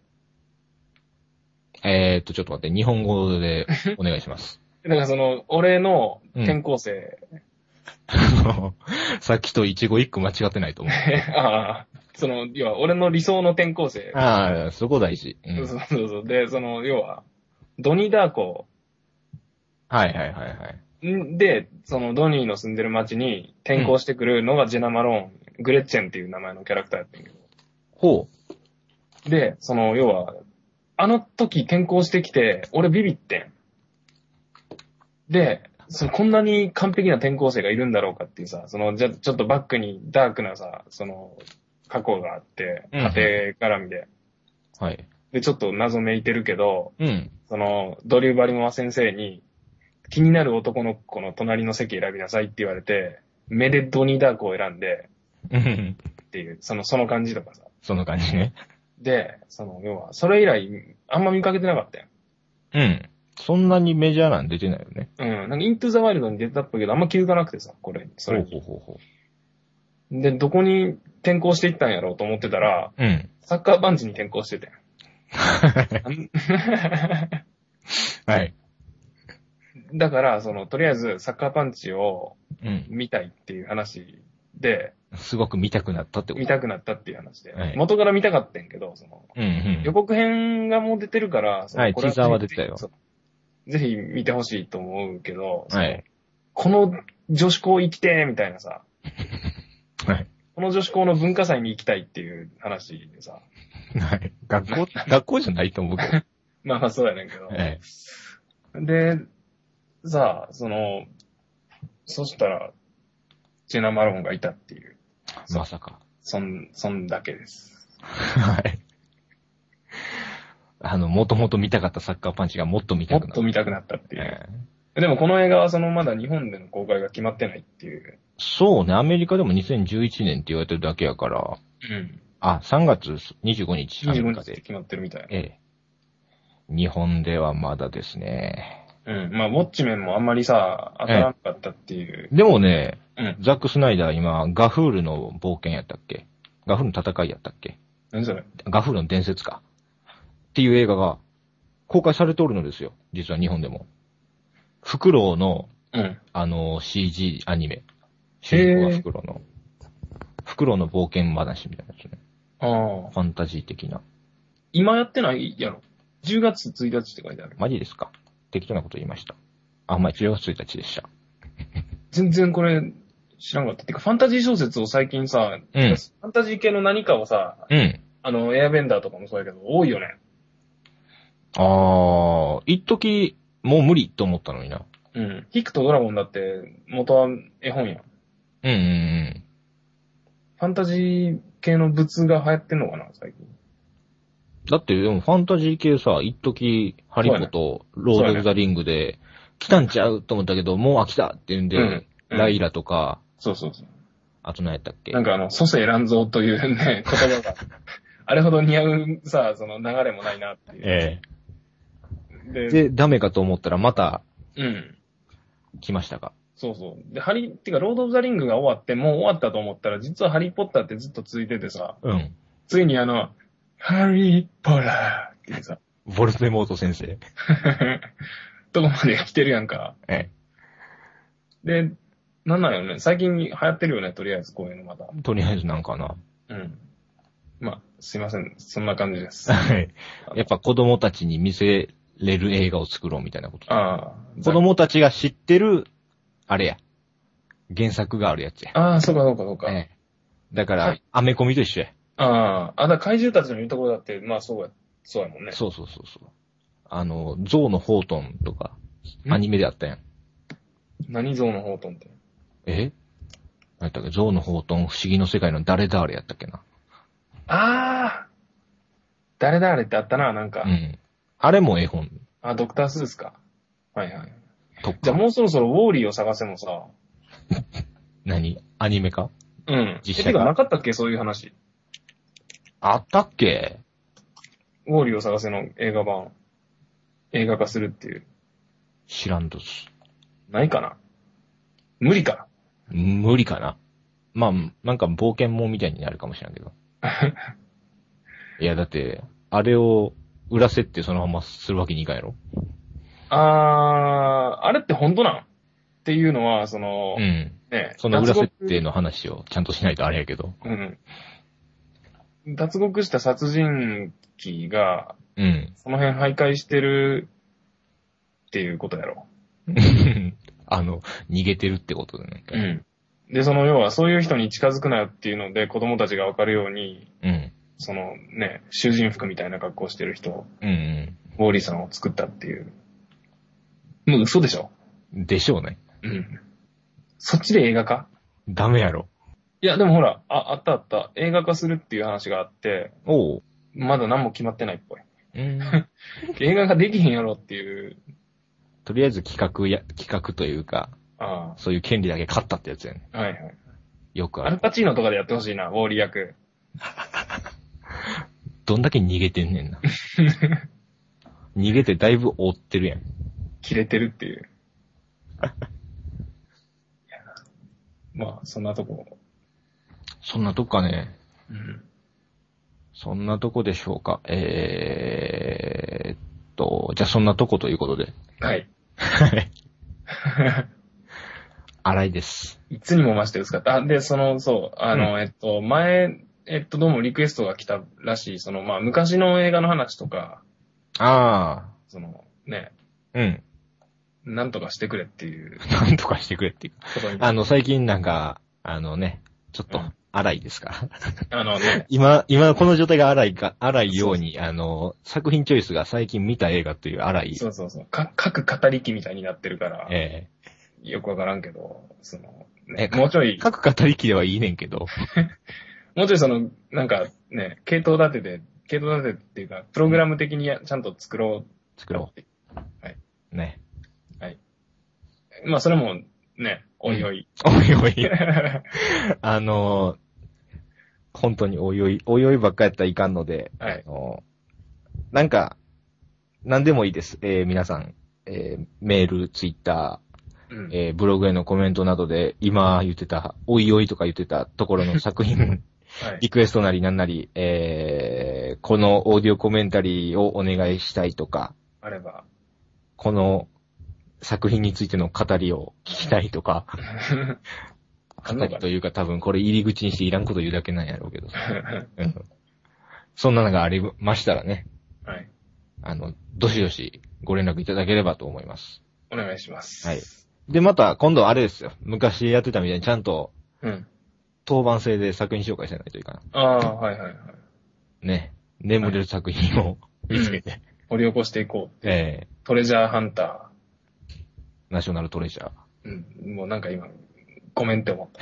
えーっと、ちょっと待って、日本語でお願いします。 だからその、俺の転校生。 うん、さっきと一語一句間違ってないと思う。 ああ。その、要は、俺の理想の転校生。 ああ、そこ大事。 うん、そうそうそう。で、その、要は、ドニー・ダーコ。 はいはいはいはい。 で、その、ドニーの住んでる町に転校してくるのがジェナ・マローン、うん、グレッチェンっていう名前のキャラクターやったんやけど。 ほう。で、その、要は、あの時転校してきて、俺ビビってん。で、そのこんなに完璧な転校生がいるんだろうかっていうさ、その、じゃ、ちょっとバックにダークなさ、その、過去があって、家庭絡みで、うん。はい。で、ちょっと謎めいてるけど、うん。その、ドリュー・バリモア先生に、気になる男の子の隣の席選びなさいって言われて、目でドニー・ダークを選んで、っていう、その、その感じとかさ。 その感じね。 で、その、要は、それ以来、あんま見かけてなかったよ。 うん。そんなにメジャーなん出てないよね。 うん。なんか、イントゥ・ザ・ワイルドに出てたっぽいけど、あんま気づかなくてさ、これ、それに。ほうほうほうほう。で、どこに転校していったんやろうと思ってたら、うん。サッカーパンチに転校してて。 はい。 だから、その、とりあえず、サッカーパンチを見たいっていう話で、 うん、すごく見たくなったってこと見たくなったっていう話で。はい、元から見たかったんけど、その、うんうん、予告編がもう出てるから、 そのはい、ティザーは出たよ。 ぜひ見てほしいと思うけど、 はい。 この女子校行きてーみたいなさ、 はい。 この女子校の文化祭に行きたいっていう話でさ。 はい。学校、学校じゃないと思うけど。 まあまあそうやねんけど。 はい。 で、さあ、その、そしたら、ジェナ・マローンがいたっていう。 まさか。 そん、そんだけです。 はい。あの、もともと見たかったサッカーパンチがもっと見たくなった。 もっと見たくなったっていう。えー、でもこの映画はそのまだ日本での公開が決まってないっていう。 そうね、アメリカでもにせんじゅういちねんって言われてるだけやから。 うん。 あ、さんがつにじゅうごにち。 にじゅうごにちで決まってるみたいな。 ええ。日本ではまだですね。 うん。まあ、ウォッチメンもあんまりさ、当たらなかったっていう。 ええ、でもね、 うん、 ザック・スナイダー今、ガフールの冒険やったっけ？ガフールの戦いやったっけ？ 何それ？ ガフールの伝説か。っていう映画が公開されておるのですよ。実は日本でも。フクロウの、 うん、 あの、シージー アニメ。主人公はフクロウの。フクロウの冒険話みたいなやつね。 ああ。 ファンタジー的な。 今やってないやろ。じゅうがつついたちって書いてある。 マジですか？適当なこと言いました。あ、まあ、じゅうがつついたちでした。 全然これ知らんかった。てか、ファンタジー小説を最近さ、 うん、 ファンタジー系の何かをさ、 うん。 あの、エアベンダーとかもそうやけど、多いよね。 あー、一時もう無理と思ったのにな。 うん。ヒックとドラゴンだって、元は絵本やん。 うんうんうん。 ファンタジー系の物が流行ってんのかな、最近。 だって、でもファンタジー系さ、一時ハリポとロード・オブ・ザ・リングで、来たんちゃうと思ったけど、もう飽きたって言うんで、うんうん、ライラとか、 そうそうそう。 あと何やったっけ？ なんかあの、蘇生乱造というね、言葉が、あれほど似合うさ、その流れもないなっていう。 ええ。で、でダメかと思ったらまた、うん。来ましたか。 そうそう。で、ハリ、ってか、ロード・オブ・ザ・リングが終わって、もう終わったと思ったら、実はハリー・ポッターってずっと続いててさ、うん。ついにあの、ハリー・ポッターっていうさ、 ボルデモート先生。 とこまで来てるやんか。ええ。で、なんなんよね。最近流行ってるよね、とりあえずこういうのまた。 とりあえずなんかな。 うん。まあ、すいません。そんな感じです。 はい。やっぱ子供たちに見せれる映画を作ろうみたいなこと。ああ。子供たちが知ってる、あれや。原作があるやつや。 ああ、そうかそうかそうか。ええ。 だから、はい、アメコミと一緒や。 ああ。あ、だ怪獣たちの言うところだって、まあそうや、そうやもんね。 そうそうそうそう。あの、ゾウのホートンとか、アニメであったやん。 何ゾウのホートンって。 え何やったっけ？ゾウのホートン不思議の世界の誰だあれやったっけな。 ああ誰だあれってあったな、なんか。 うん。あれも絵本。 あ、ドクタースーツか。はいはい。じゃあもうそろそろウォーリーを探せもさ。 何？アニメか？ うん。実写か。え、てかなかったっけそういう話。 あったっけ？ ウォーリーを探せの映画版。映画化するっていう。 知らんとす。 ないかな？無理か。 無理かな。まあ、なんか冒険もんみたいになるかもしれんけど。いや、だって、あれを裏設定そのままするわけにいかんやろ？ あー、あれって本当なんっていうのは、その、 うん。ね。その裏設定の話をちゃんとしないとあれやけど。うん。 脱獄した殺人鬼が、 うん。 その辺徘徊してるっていうことやろ。 あの、逃げてるってことだね。 うん。で、その要はそういう人に近づくなよっていうので子供たちがわかるように、うん。そのね、囚人服みたいな格好してる人、うんうん。ウォーリーさんを作ったっていう。もう嘘でしょ？ でしょうね。 うん。そっちで映画化？ ダメやろ。 いや、でもほら、あ、あったあった。映画化するっていう話があって、おう。まだ何も決まってないっぽい。うん。映画ができへんやろっていう。 とりあえず企画や、企画というか、ああ。そういう権利だけ買ったってやつやね。 はいはい。 よくある。 アルパチーノとかでやってほしいな、ウォーリー役。 どんだけ逃げてんねんな。逃げてだいぶ追ってるやん。 切れてるっていう。まあ、そんなとこ。 そんなとこかね。うん。そんなとこでしょうか。えーっと、じゃあそんなとこということで。 はい。 はい。荒いです。 いつにも増して薄かった。あ、で、その、そう、あの、うん、えっと、前、えっと、どうもリクエストが来たらしい、その、まあ、昔の映画の話とか。 ああ。 その、ね。 うん。 なんとかしてくれっていう。 なんとかしてくれっていう。あの、最近なんか、あのね、ちょっと、荒いですから。あのね。今、今この状態が荒いか、荒いように、そうそうあの、作品チョイスが最近見た映画という荒い。 そうそうそう。か、各語り機みたいになってるから。ええー。よくわからんけど、その、ね、もうちょい。 各語り機ではいいねんけど。 もうちょいその、なんかね、系統立てて、系統立てっていうか、プログラム的にちゃんと作ろう。 作ろう。 はい。 ね。 はい。まあ、それも、ね、おいおい。 うん、おいおい。あの、本当においおい、おいおいばっかやったらいかんので、はい。あのなんか、なんでもいいです。えー、皆さん、えー、メール、ツイッター、うん、えー、ブログへのコメントなどで、今言ってた、おいおいとか言ってたところの作品、はい、リクエストなりなんなり、えー、このオーディオコメンタリーをお願いしたいとか、 あれば、 この作品についての語りを聞きたいとか、語りというか多分これ入り口にしていらんこと言うだけなんやろうけどさ。そんなのがありましたらね。はい。あの、どしどしご連絡いただければと思います。 お願いします。 はい。で、また今度あれですよ。昔やってたみたいにちゃんと、うん。当番制で作品紹介しないといかな。 ああ、はいはいはい。 ね。眠れる作品を見つけて、 うん。掘り起こしていこう。ええー。トレジャーハンター。 ナショナルトレジャー。 うん。もうなんか今、ごめんって思った。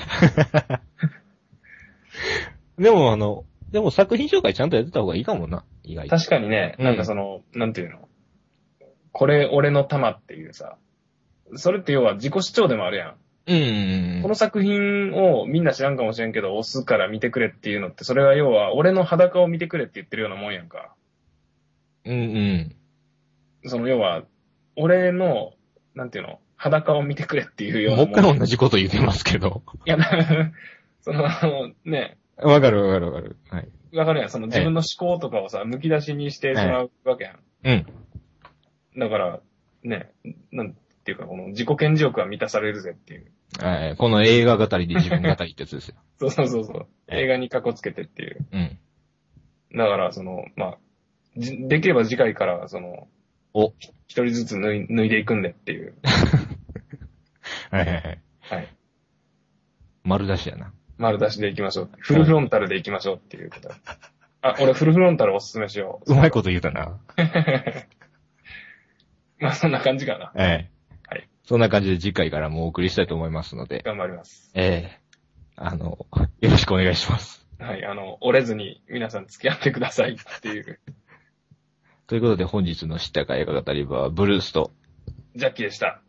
でもあの、でも作品紹介ちゃんとやってた方がいいかもな、意外と。 確かにね、なんかその、うん、なんていうの。これ俺の玉っていうさ、それって要は自己主張でもあるやん。うんうんうん。この作品をみんな知らんかもしれんけど、押すから見てくれっていうのって、それは要は俺の裸を見てくれって言ってるようなもんやんか。うんうん。その要は、俺の、なんていうの、裸を見てくれっていうようなもん。 もう一回同じこと言ってますけど。 いや、その、ね。 わかるわかるわかる。はい。 わかるやん。その自分の思考とかをさ、むき出しにしてしまうわけやん。うん。だから、ね、なんていうか、この自己顕示欲は満たされるぜっていう。 はい。この映画語りで自分語りってやつですよ。 そうそうそうそう。映画にかこつけてっていう。うん。だから、その、まあ、できれば次回から、その、お一人ずつ脱い、脱いでいくんでっていう。 はいはいはい。はい。丸出しやな。 丸出しでいきましょう。フルフロンタルでいきましょうっていうこと。あ、俺フルフロンタルおすすめしよう。うまいこと言うたな。 まあそんな感じかな。 ええ。はい。そんな感じで次回からもお送りしたいと思いますので。 頑張ります。 ええ。あの、よろしくお願いします。 はい、あの、折れずに皆さん付き合ってくださいっていう。 ということで本日の知ったか映画語りはブルースとジャッキーでした。